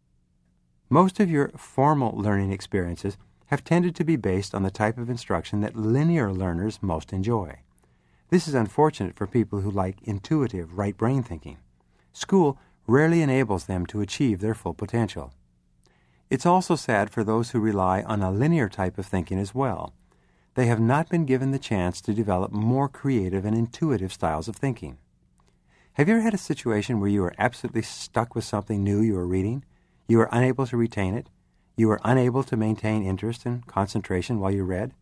Most of your formal learning experiences have tended to be based on the type of instruction that linear learners most enjoy. This is unfortunate for people who like intuitive, right-brain thinking. School rarely enables them to achieve their full potential. It's also sad for those who rely on a linear type of thinking as well. They have not been given the chance to develop more creative and intuitive styles of thinking. Have you ever had a situation where you were absolutely stuck with something new you were reading? You were unable to retain it? You were unable to maintain interest and concentration while you read?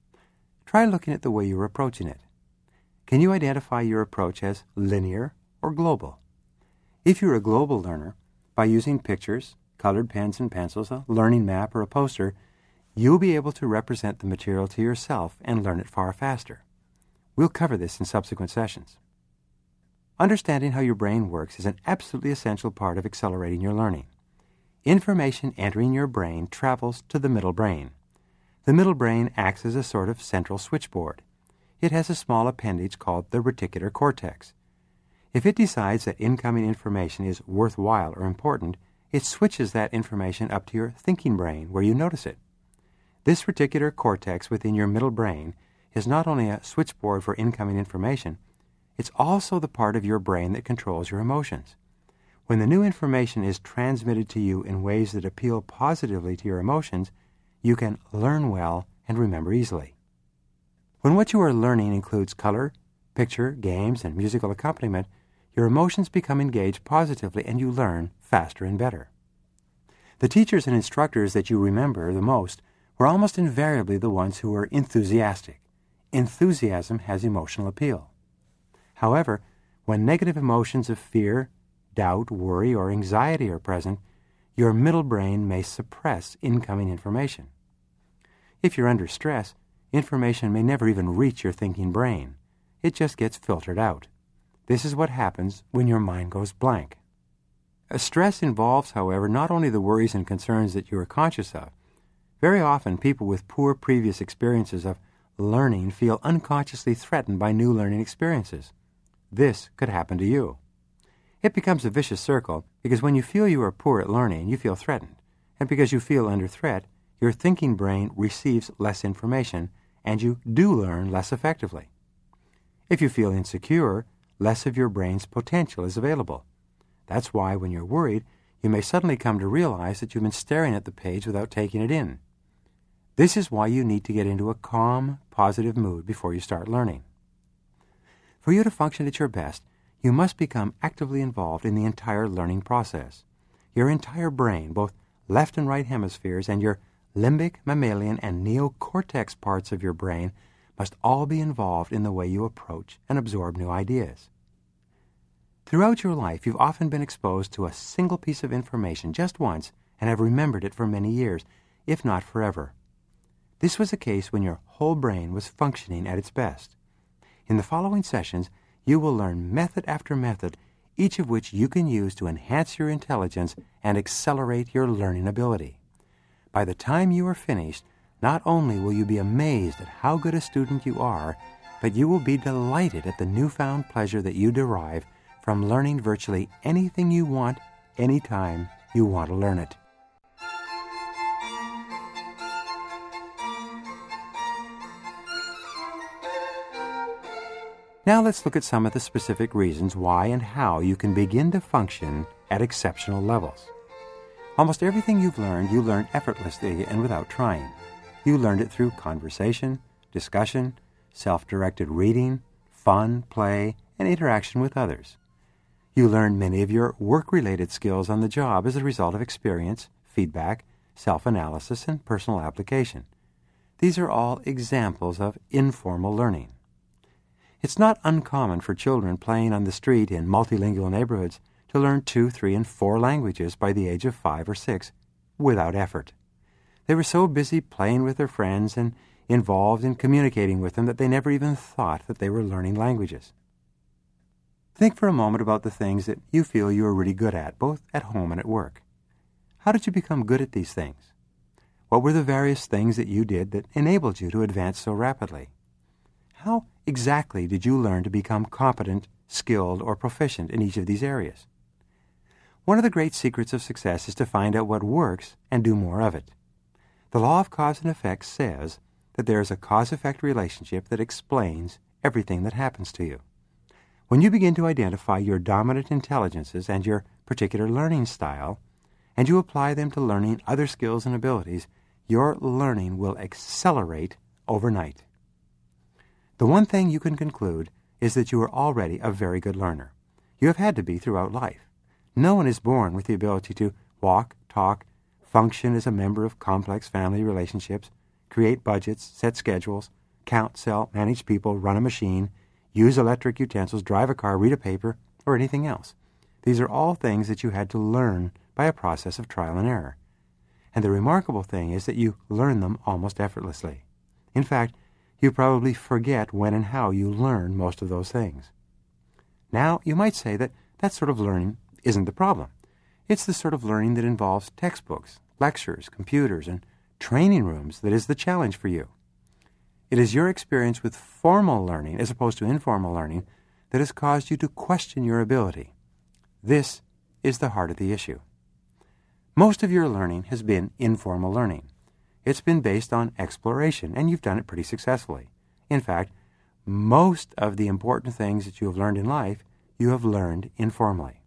Try looking at the way you were approaching it. Can you identify your approach as linear or global? If you're a global learner, by using pictures, colored pens and pencils, a learning map, or a poster, you'll be able to represent the material to yourself and learn it far faster. We'll cover this in subsequent sessions. Understanding how your brain works is an absolutely essential part of accelerating your learning. Information entering your brain travels to the middle brain. The middle brain acts as a sort of central switchboard. It has a small appendage called the reticular cortex. If it decides that incoming information is worthwhile or important, it switches that information up to your thinking brain, where you notice it. This reticular cortex within your middle brain is not only a switchboard for incoming information, it's also the part of your brain that controls your emotions. When the new information is transmitted to you in ways that appeal positively to your emotions, you can learn well and remember easily. When what you are learning includes color, picture, games, and musical accompaniment, your emotions become engaged positively and you learn faster and better. The teachers and instructors that you remember the most were almost invariably the ones who were enthusiastic. Enthusiasm has emotional appeal. However, when negative emotions of fear, doubt, worry, or anxiety are present, your middle brain may suppress incoming information. If you're under stress, information may never even reach your thinking brain. It just gets filtered out. This is what happens when your mind goes blank. A stress involves, however, not only the worries and concerns that you are conscious of. Very often, people with poor previous experiences of learning feel unconsciously threatened by new learning experiences. This could happen to you. It becomes a vicious circle because when you feel you are poor at learning, you feel threatened. And because you feel under threat, your thinking brain receives less information and you do learn less effectively. If you feel insecure, less of your brain's potential is available. That's why when you're worried, you may suddenly come to realize that you've been staring at the page without taking it in. This is why you need to get into a calm, positive mood before you start learning. For you to function at your best, you must become actively involved in the entire learning process. Your entire brain, both left and right hemispheres, and your limbic, mammalian, and neocortex parts of your brain must all be involved in the way you approach and absorb new ideas. Throughout your life, you've often been exposed to a single piece of information just once and have remembered it for many years, if not forever. This was the case when your whole brain was functioning at its best. In the following sessions, you will learn method after method, each of which you can use to enhance your intelligence and accelerate your learning ability. By the time you are finished, not only will you be amazed at how good a student you are, but you will be delighted at the newfound pleasure that you derive from learning virtually anything you want, anytime you want to learn it. Now let's look at some of the specific reasons why and how you can begin to function at exceptional levels. Almost everything you've learned, you learned effortlessly and without trying. You learned it through conversation, discussion, self-directed reading, fun, play, and interaction with others. You learned many of your work-related skills on the job as a result of experience, feedback, self-analysis, and personal application. These are all examples of informal learning. It's not uncommon for children playing on the street in multilingual neighborhoods to learn two, three, and four languages by the age of five or six without effort. They were so busy playing with their friends and involved in communicating with them that they never even thought that they were learning languages. Think for a moment about the things that you feel you are really good at, both at home and at work. How did you become good at these things? What were the various things that you did that enabled you to advance so rapidly? How exactly did you learn to become competent, skilled, or proficient in each of these areas? One of the great secrets of success is to find out what works and do more of it. The law of cause and effect says that there is a cause-effect relationship that explains everything that happens to you. When you begin to identify your dominant intelligences and your particular learning style, and you apply them to learning other skills and abilities, your learning will accelerate overnight. The one thing you can conclude is that you are already a very good learner. You have had to be throughout life. No one is born with the ability to walk, talk, function as a member of complex family relationships, create budgets, set schedules, count, sell, manage people, run a machine, use electric utensils, drive a car, read a paper, or anything else. These are all things that you had to learn by a process of trial and error. And the remarkable thing is that you learn them almost effortlessly. In fact, you probably forget when and how you learn most of those things. Now, you might say that that sort of learning isn't the problem. It's the sort of learning that involves textbooks, lectures, computers, and training rooms that is the challenge for you. It is your experience with formal learning, as opposed to informal learning, that has caused you to question your ability. This is the heart of the issue. Most of your learning has been informal learning. It's been based on exploration, and you've done it pretty successfully. In fact, most of the important things that you have learned in life, you have learned informally.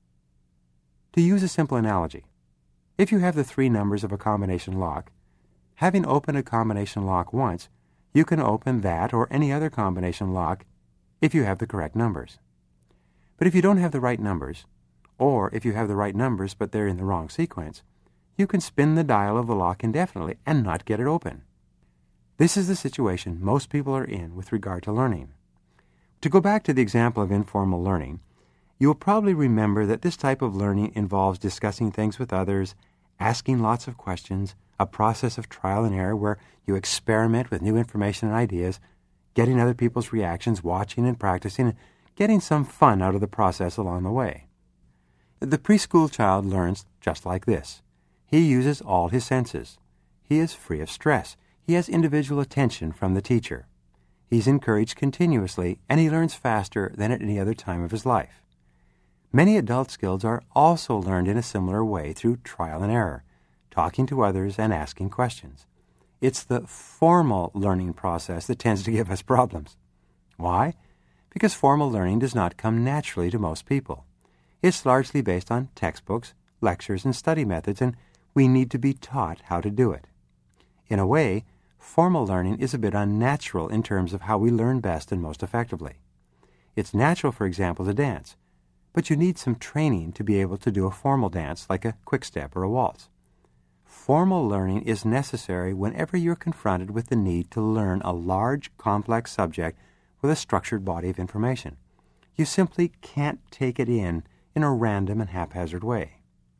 To use a simple analogy, if you have the three numbers of a combination lock, having opened a combination lock once, you can open that or any other combination lock if you have the correct numbers. But if you don't have the right numbers, or if you have the right numbers but they're in the wrong sequence, you can spin the dial of the lock indefinitely and not get it open. This is the situation most people are in with regard to learning. To go back to the example of informal learning, you will probably remember that this type of learning involves discussing things with others, asking lots of questions, a process of trial and error where you experiment with new information and ideas, getting other people's reactions, watching and practicing, and getting some fun out of the process along the way. The preschool child learns just like this. He uses all his senses. He is free of stress. He has individual attention from the teacher. He's encouraged continuously, and he learns faster than at any other time of his life. Many adult skills are also learned in a similar way through trial and error, talking to others and asking questions. It's the formal learning process that tends to give us problems. Why? Because formal learning does not come naturally to most people. It's largely based on textbooks, lectures, and study methods, and we need to be taught how to do it. In a way, formal learning is a bit unnatural in terms of how we learn best and most effectively. It's natural, for example, to dance, but you need some training to be able to do a formal dance like a quick step or a waltz. Formal learning is necessary whenever you're confronted with the need to learn a large, complex subject with a structured body of information. You simply can't take it in in a random and haphazard way.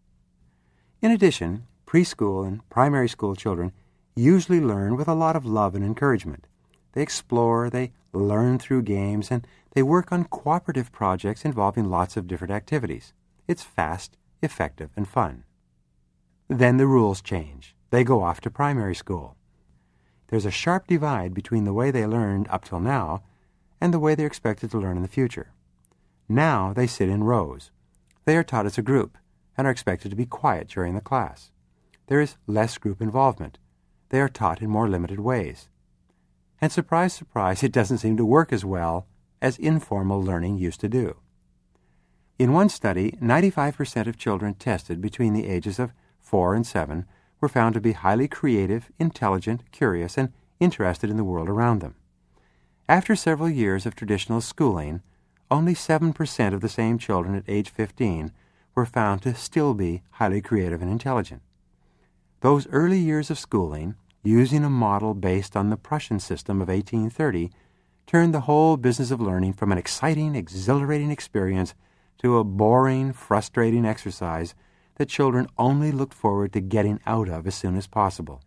In addition, preschool and primary school children usually learn with a lot of love and encouragement. They explore, they learn through games, and they work on cooperative projects involving lots of different activities. It's fast, effective, and fun. Then the rules change. They go off to primary school. There's a sharp divide between the way they learned up till now and the way they're expected to learn in the future. Now they sit in rows. They are taught as a group and are expected to be quiet during the class. There is less group involvement. They are taught in more limited ways. And surprise, surprise, it doesn't seem to work as well as informal learning used to do. In one study, ninety-five percent of children tested between the ages of four and seven were found to be highly creative, intelligent, curious, and interested in the world around them. After several years of traditional schooling, only seven percent of the same children at age fifteen were found to still be highly creative and intelligent. Those early years of schooling, using a model based on the Prussian system of eighteen thirty, turned the whole business of learning from an exciting, exhilarating experience to a boring, frustrating exercise that children only looked forward to getting out of as soon as possible.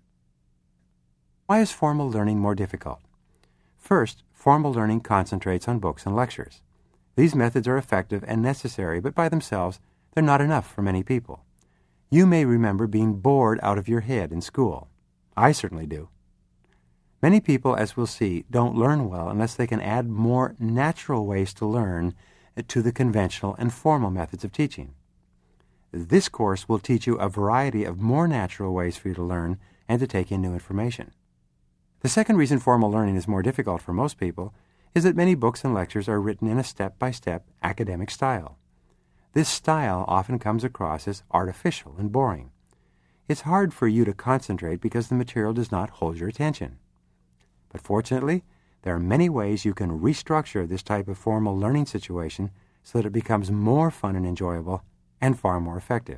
Why is formal learning more difficult? First, formal learning concentrates on books and lectures. These methods are effective and necessary, but by themselves, they're not enough for many people. You may remember being bored out of your head in school. I certainly do. Many people, as we'll see, don't learn well unless they can add more natural ways to learn to the conventional and formal methods of teaching. This course will teach you a variety of more natural ways for you to learn and to take in new information. The second reason formal learning is more difficult for most people is that many books and lectures are written in a step-by-step academic style. This style often comes across as artificial and boring. It's hard for you to concentrate because the material does not hold your attention. But fortunately, there are many ways you can restructure this type of formal learning situation so that it becomes more fun and enjoyable and far more effective.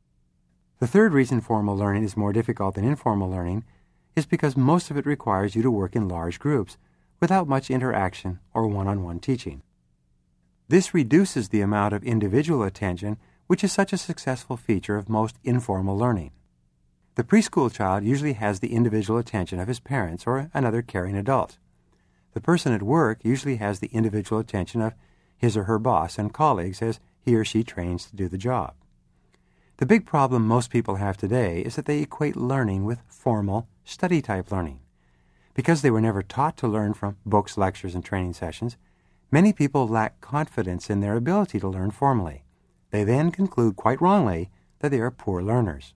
The third reason formal learning is more difficult than informal learning is because most of it requires you to work in large groups without much interaction or one-on-one teaching. This reduces the amount of individual attention, which is such a successful feature of most informal learning. The preschool child usually has the individual attention of his parents or another caring adult. The person at work usually has the individual attention of his or her boss and colleagues as he or she trains to do the job. The big problem most people have today is that they equate learning with formal, study-type learning. Because they were never taught to learn from books, lectures, and training sessions, many people lack confidence in their ability to learn formally. They then conclude quite wrongly that they are poor learners.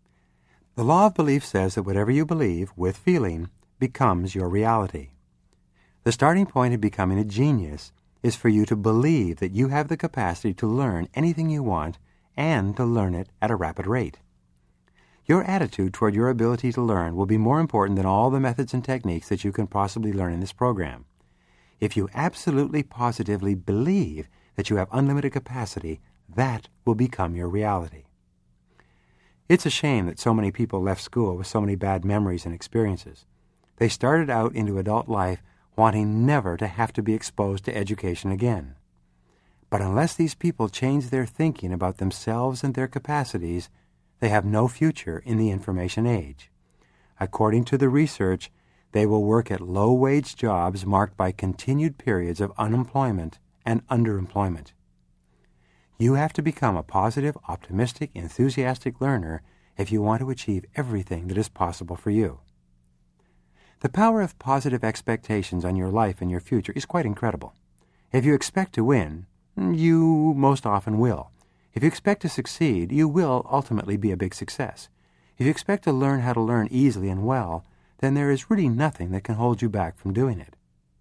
The law of belief says that whatever you believe, with feeling, becomes your reality. The starting point of becoming a genius is for you to believe that you have the capacity to learn anything you want and to learn it at a rapid rate. Your attitude toward your ability to learn will be more important than all the methods and techniques that you can possibly learn in this program. If you absolutely positively believe that you have unlimited capacity, that will become your reality. It's a shame that so many people left school with so many bad memories and experiences. They started out into adult life wanting never to have to be exposed to education again. But unless these people change their thinking about themselves and their capacities, they have no future in the information age. According to the research, they will work at low-wage jobs marked by continued periods of unemployment and underemployment. You have to become a positive, optimistic, enthusiastic learner if you want to achieve everything that is possible for you. The power of positive expectations on your life and your future is quite incredible. If you expect to win, you most often will. If you expect to succeed, you will ultimately be a big success. If you expect to learn how to learn easily and well, then there is really nothing that can hold you back from doing it.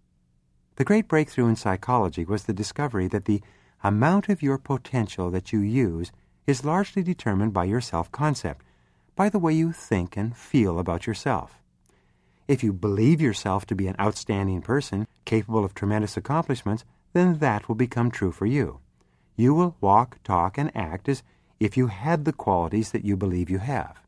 The great breakthrough in psychology was the discovery that the amount of your potential that you use is largely determined by your self-concept, by the way you think and feel about yourself. If you believe yourself to be an outstanding person, capable of tremendous accomplishments, then that will become true for you. You will walk, talk, and act as if you had the qualities that you believe you have.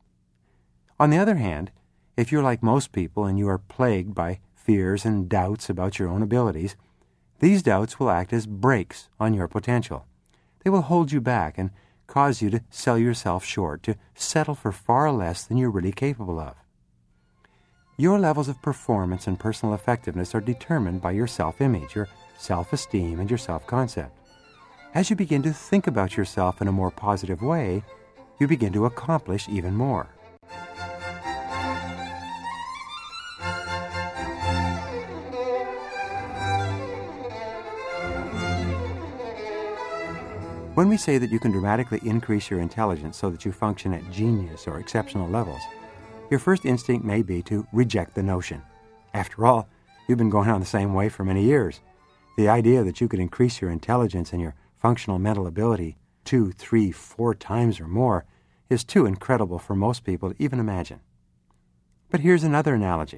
On the other hand, if you're like most people and you are plagued by fears and doubts about your own abilities, these doubts will act as brakes on your potential. They will hold you back and cause you to sell yourself short, to settle for far less than you're really capable of. Your levels of performance and personal effectiveness are determined by your self-image, your self-esteem, and your self-concept. As you begin to think about yourself in a more positive way, you begin to accomplish even more. When we say that you can dramatically increase your intelligence so that you function at genius or exceptional levels, your first instinct may be to reject the notion. After all, you've been going on the same way for many years. The idea that you could increase your intelligence and your functional mental ability two, three, four times or more is too incredible for most people to even imagine. But here's another analogy.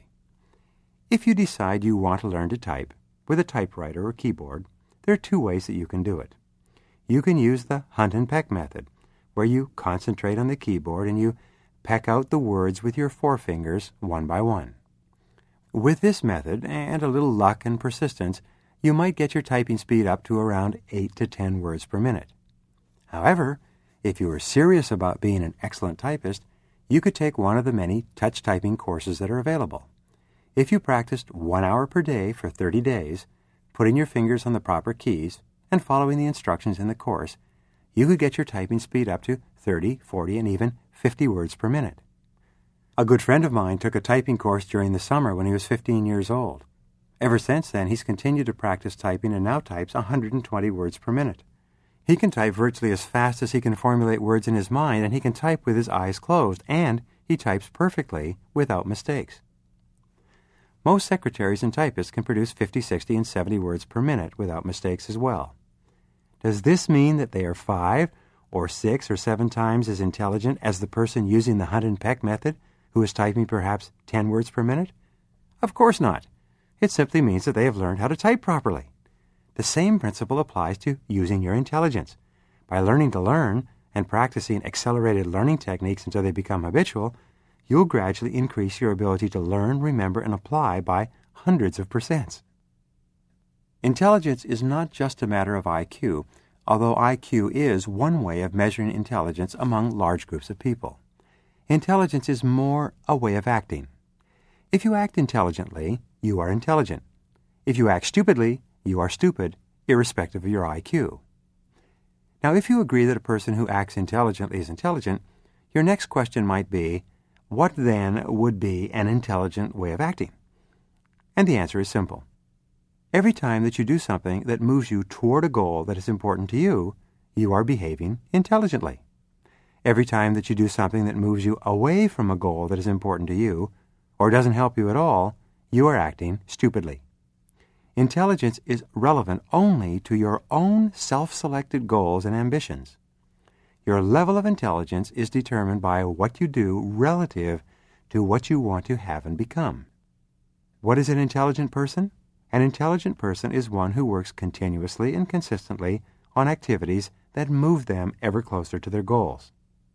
If you decide you want to learn to type with a typewriter or keyboard, there are two ways that you can do it. You can use the hunt and peck method, where you concentrate on the keyboard and you peck out the words with your forefingers one by one. With this method, and a little luck and persistence, you might get your typing speed up to around eight to ten words per minute. However, if you are serious about being an excellent typist, you could take one of the many touch typing courses that are available. If you practiced one hour per day for thirty days, putting your fingers on the proper keys and following the instructions in the course, you could get your typing speed up to thirty, forty, and even fifty words per minute. A good friend of mine took a typing course during the summer when he was fifteen years old. Ever since then, he's continued to practice typing and now types one hundred twenty words per minute. He can type virtually as fast as he can formulate words in his mind, and he can type with his eyes closed, and he types perfectly without mistakes. Most secretaries and typists can produce fifty, sixty, and seventy words per minute without mistakes as well. Does this mean that they are five or six or seven times as intelligent as the person using the hunt and peck method who is typing perhaps ten words per minute? Of course not. It simply means that they have learned how to type properly. The same principle applies to using your intelligence. By learning to learn and practicing accelerated learning techniques until they become habitual, you'll gradually increase your ability to learn, remember, and apply by hundreds of percents. Intelligence is not just a matter of I Q, although I Q is one way of measuring intelligence among large groups of people. Intelligence is more a way of acting. If you act intelligently, you are intelligent. If you act stupidly, you are stupid, irrespective of your I Q. Now, if you agree that a person who acts intelligently is intelligent, your next question might be, what then would be an intelligent way of acting? And the answer is simple. Every time that you do something that moves you toward a goal that is important to you, you are behaving intelligently. Every time that you do something that moves you away from a goal that is important to you, or doesn't help you at all, you are acting stupidly. Intelligence is relevant only to your own self-selected goals and ambitions. Your level of intelligence is determined by what you do relative to what you want to have and become. What is an intelligent person? An intelligent person is one who works continuously and consistently on activities that move them ever closer to their goals.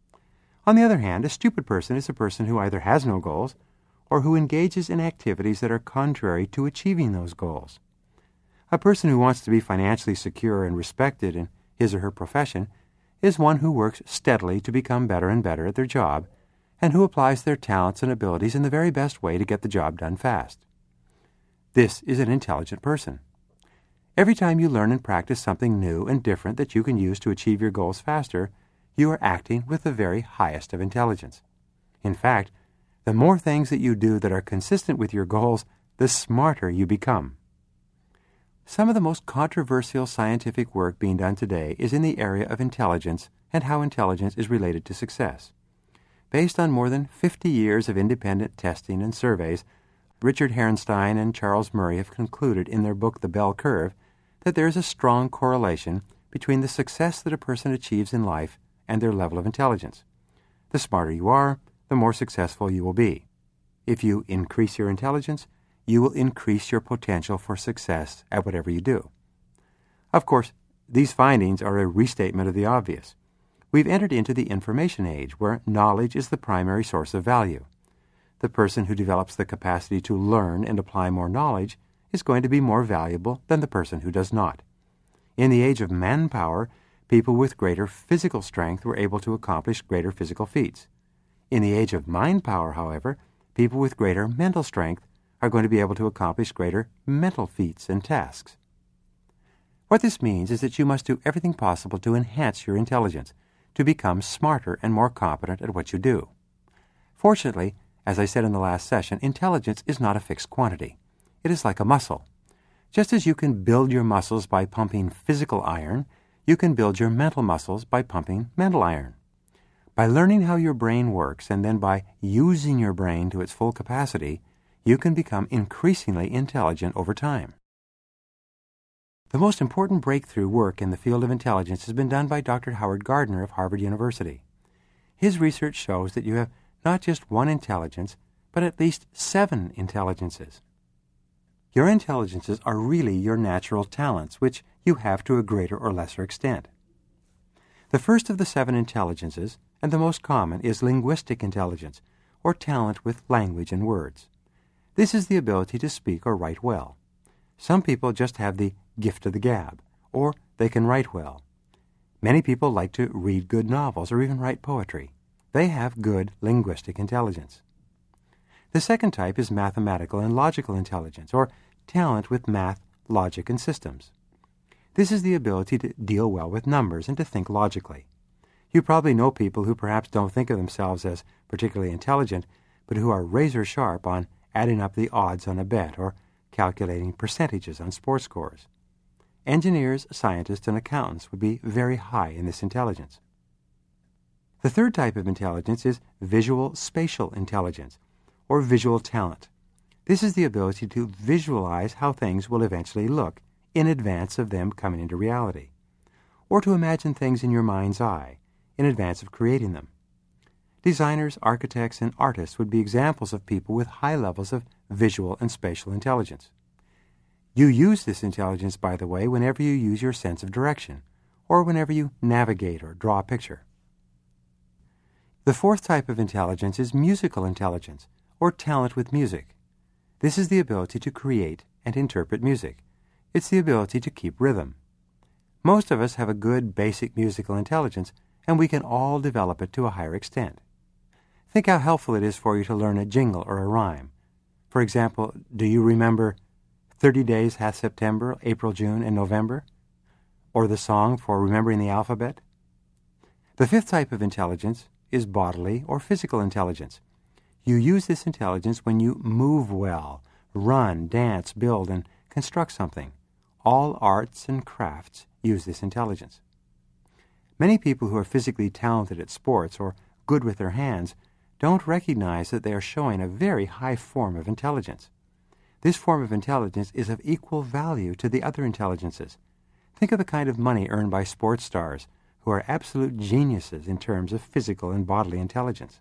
On the other hand, a stupid person is a person who either has no goals or who engages in activities that are contrary to achieving those goals. A person who wants to be financially secure and respected in his or her profession is one who works steadily to become better and better at their job and who applies their talents and abilities in the very best way to get the job done fast. This is an intelligent person. Every time you learn and practice something new and different that you can use to achieve your goals faster, you are acting with the very highest of intelligence. In fact, the more things that you do that are consistent with your goals, the smarter you become. Some of the most controversial scientific work being done today is in the area of intelligence and how intelligence is related to success. Based on more than fifty years of independent testing and surveys, Richard Herrnstein and Charles Murray have concluded in their book The Bell Curve that there is a strong correlation between the success that a person achieves in life and their level of intelligence. The smarter you are, the more successful you will be. If you increase your intelligence, you will increase your potential for success at whatever you do. Of course, these findings are a restatement of the obvious. We've entered into the information age where knowledge is the primary source of value. The person who develops the capacity to learn and apply more knowledge is going to be more valuable than the person who does not. In the age of manpower, people with greater physical strength were able to accomplish greater physical feats. In the age of mind power, however, people with greater mental strength are going to be able to accomplish greater mental feats and tasks. What this means is that you must do everything possible to enhance your intelligence, to become smarter and more competent at what you do. Fortunately, as I said in the last session, intelligence is not a fixed quantity. It is like a muscle. Just as you can build your muscles by pumping physical iron, you can build your mental muscles by pumping mental iron. By learning how your brain works and then by using your brain to its full capacity, you can become increasingly intelligent over time. The most important breakthrough work in the field of intelligence has been done by Doctor Howard Gardner of Harvard University. His research shows that you have not just one intelligence, but at least seven intelligences. Your intelligences are really your natural talents, which you have to a greater or lesser extent. The first of the seven intelligences, and the most common, is linguistic intelligence, or talent with language and words. This is the ability to speak or write well. Some people just have the gift of the gab, or they can write well. Many people like to read good novels or even write poetry. They have good linguistic intelligence. The second type is mathematical and logical intelligence, or talent with math, logic, and systems. This is the ability to deal well with numbers and to think logically. You probably know people who perhaps don't think of themselves as particularly intelligent, but who are razor sharp on adding up the odds on a bet or calculating percentages on sports scores. Engineers, scientists, and accountants would be very high in this intelligence. The third type of intelligence is visual spatial intelligence, or visual talent. This is the ability to visualize how things will eventually look in advance of them coming into reality, or to imagine things in your mind's eye in advance of creating them. Designers, architects, and artists would be examples of people with high levels of visual and spatial intelligence. You use this intelligence, by the way, whenever you use your sense of direction, or whenever you navigate or draw a picture. The fourth type of intelligence is musical intelligence, or talent with music. This is the ability to create and interpret music. It's the ability to keep rhythm. Most of us have a good basic musical intelligence, and we can all develop it to a higher extent. Think how helpful it is for you to learn a jingle or a rhyme. For example, do you remember thirty days hath September, April, June, and November? Or the song for remembering the alphabet? The fifth type of intelligence is bodily or physical intelligence. You use this intelligence when you move well, run, dance, build, and construct something. All arts and crafts use this intelligence. Many people who are physically talented at sports or good with their hands don't recognize that they are showing a very high form of intelligence. This form of intelligence is of equal value to the other intelligences. Think of the kind of money earned by sports stars who are absolute geniuses in terms of physical and bodily intelligence.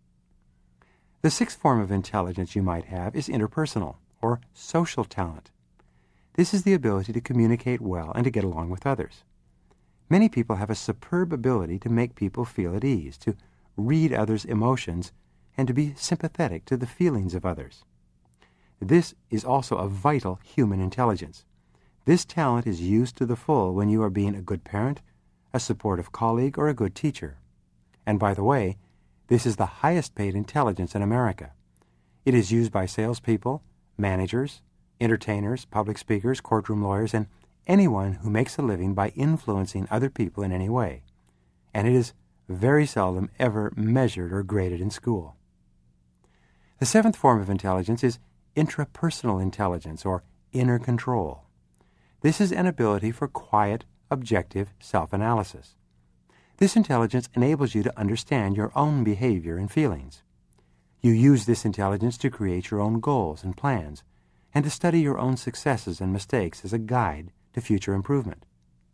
The sixth form of intelligence you might have is interpersonal, or social talent. This is the ability to communicate well and to get along with others. Many people have a superb ability to make people feel at ease, to read others' emotions, and to be sympathetic to the feelings of others. This is also a vital human intelligence. This talent is used to the full when you are being a good parent, a supportive colleague, or a good teacher. And by the way, this is the highest paid intelligence in America. It is used by salespeople, managers, entertainers, public speakers, courtroom lawyers, and anyone who makes a living by influencing other people in any way. And it is very seldom ever measured or graded in school. The seventh form of intelligence is intrapersonal intelligence, or inner control. This is an ability for quiet, objective self-analysis. This intelligence enables you to understand your own behavior and feelings. You use this intelligence to create your own goals and plans, and to study your own successes and mistakes as a guide to future improvement.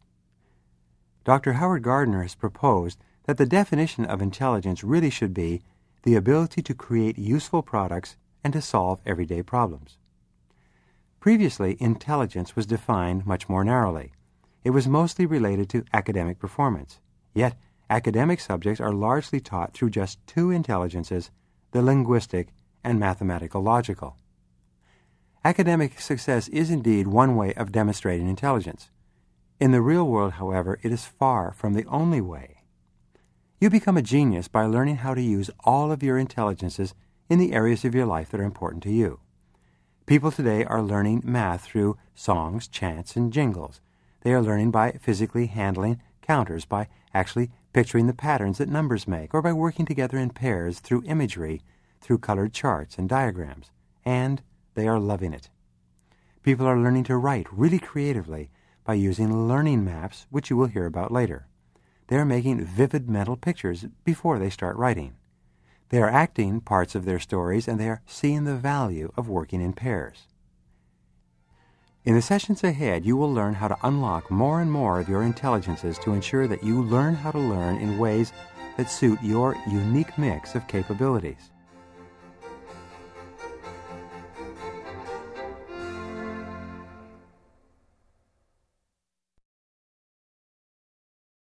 Doctor Howard Gardner has proposed that the definition of intelligence really should be the ability to create useful products and to solve everyday problems. Previously, intelligence was defined much more narrowly. It was mostly related to academic performance. Yet, academic subjects are largely taught through just two intelligences, the linguistic and mathematical logical. Academic success is indeed one way of demonstrating intelligence. In the real world, however, it is far from the only way. You become a genius by learning how to use all of your intelligences in the areas of your life that are important to you. People today are learning math through songs, chants, and jingles. They are learning by physically handling counters, by actually picturing the patterns that numbers make, or by working together in pairs through imagery, through colored charts and diagrams. And they are loving it. People are learning to write really creatively by using learning maps, which you will hear about later. They are making vivid mental pictures before they start writing. They are acting parts of their stories, and they are seeing the value of working in pairs. In the sessions ahead, you will learn how to unlock more and more of your intelligences to ensure that you learn how to learn in ways that suit your unique mix of capabilities.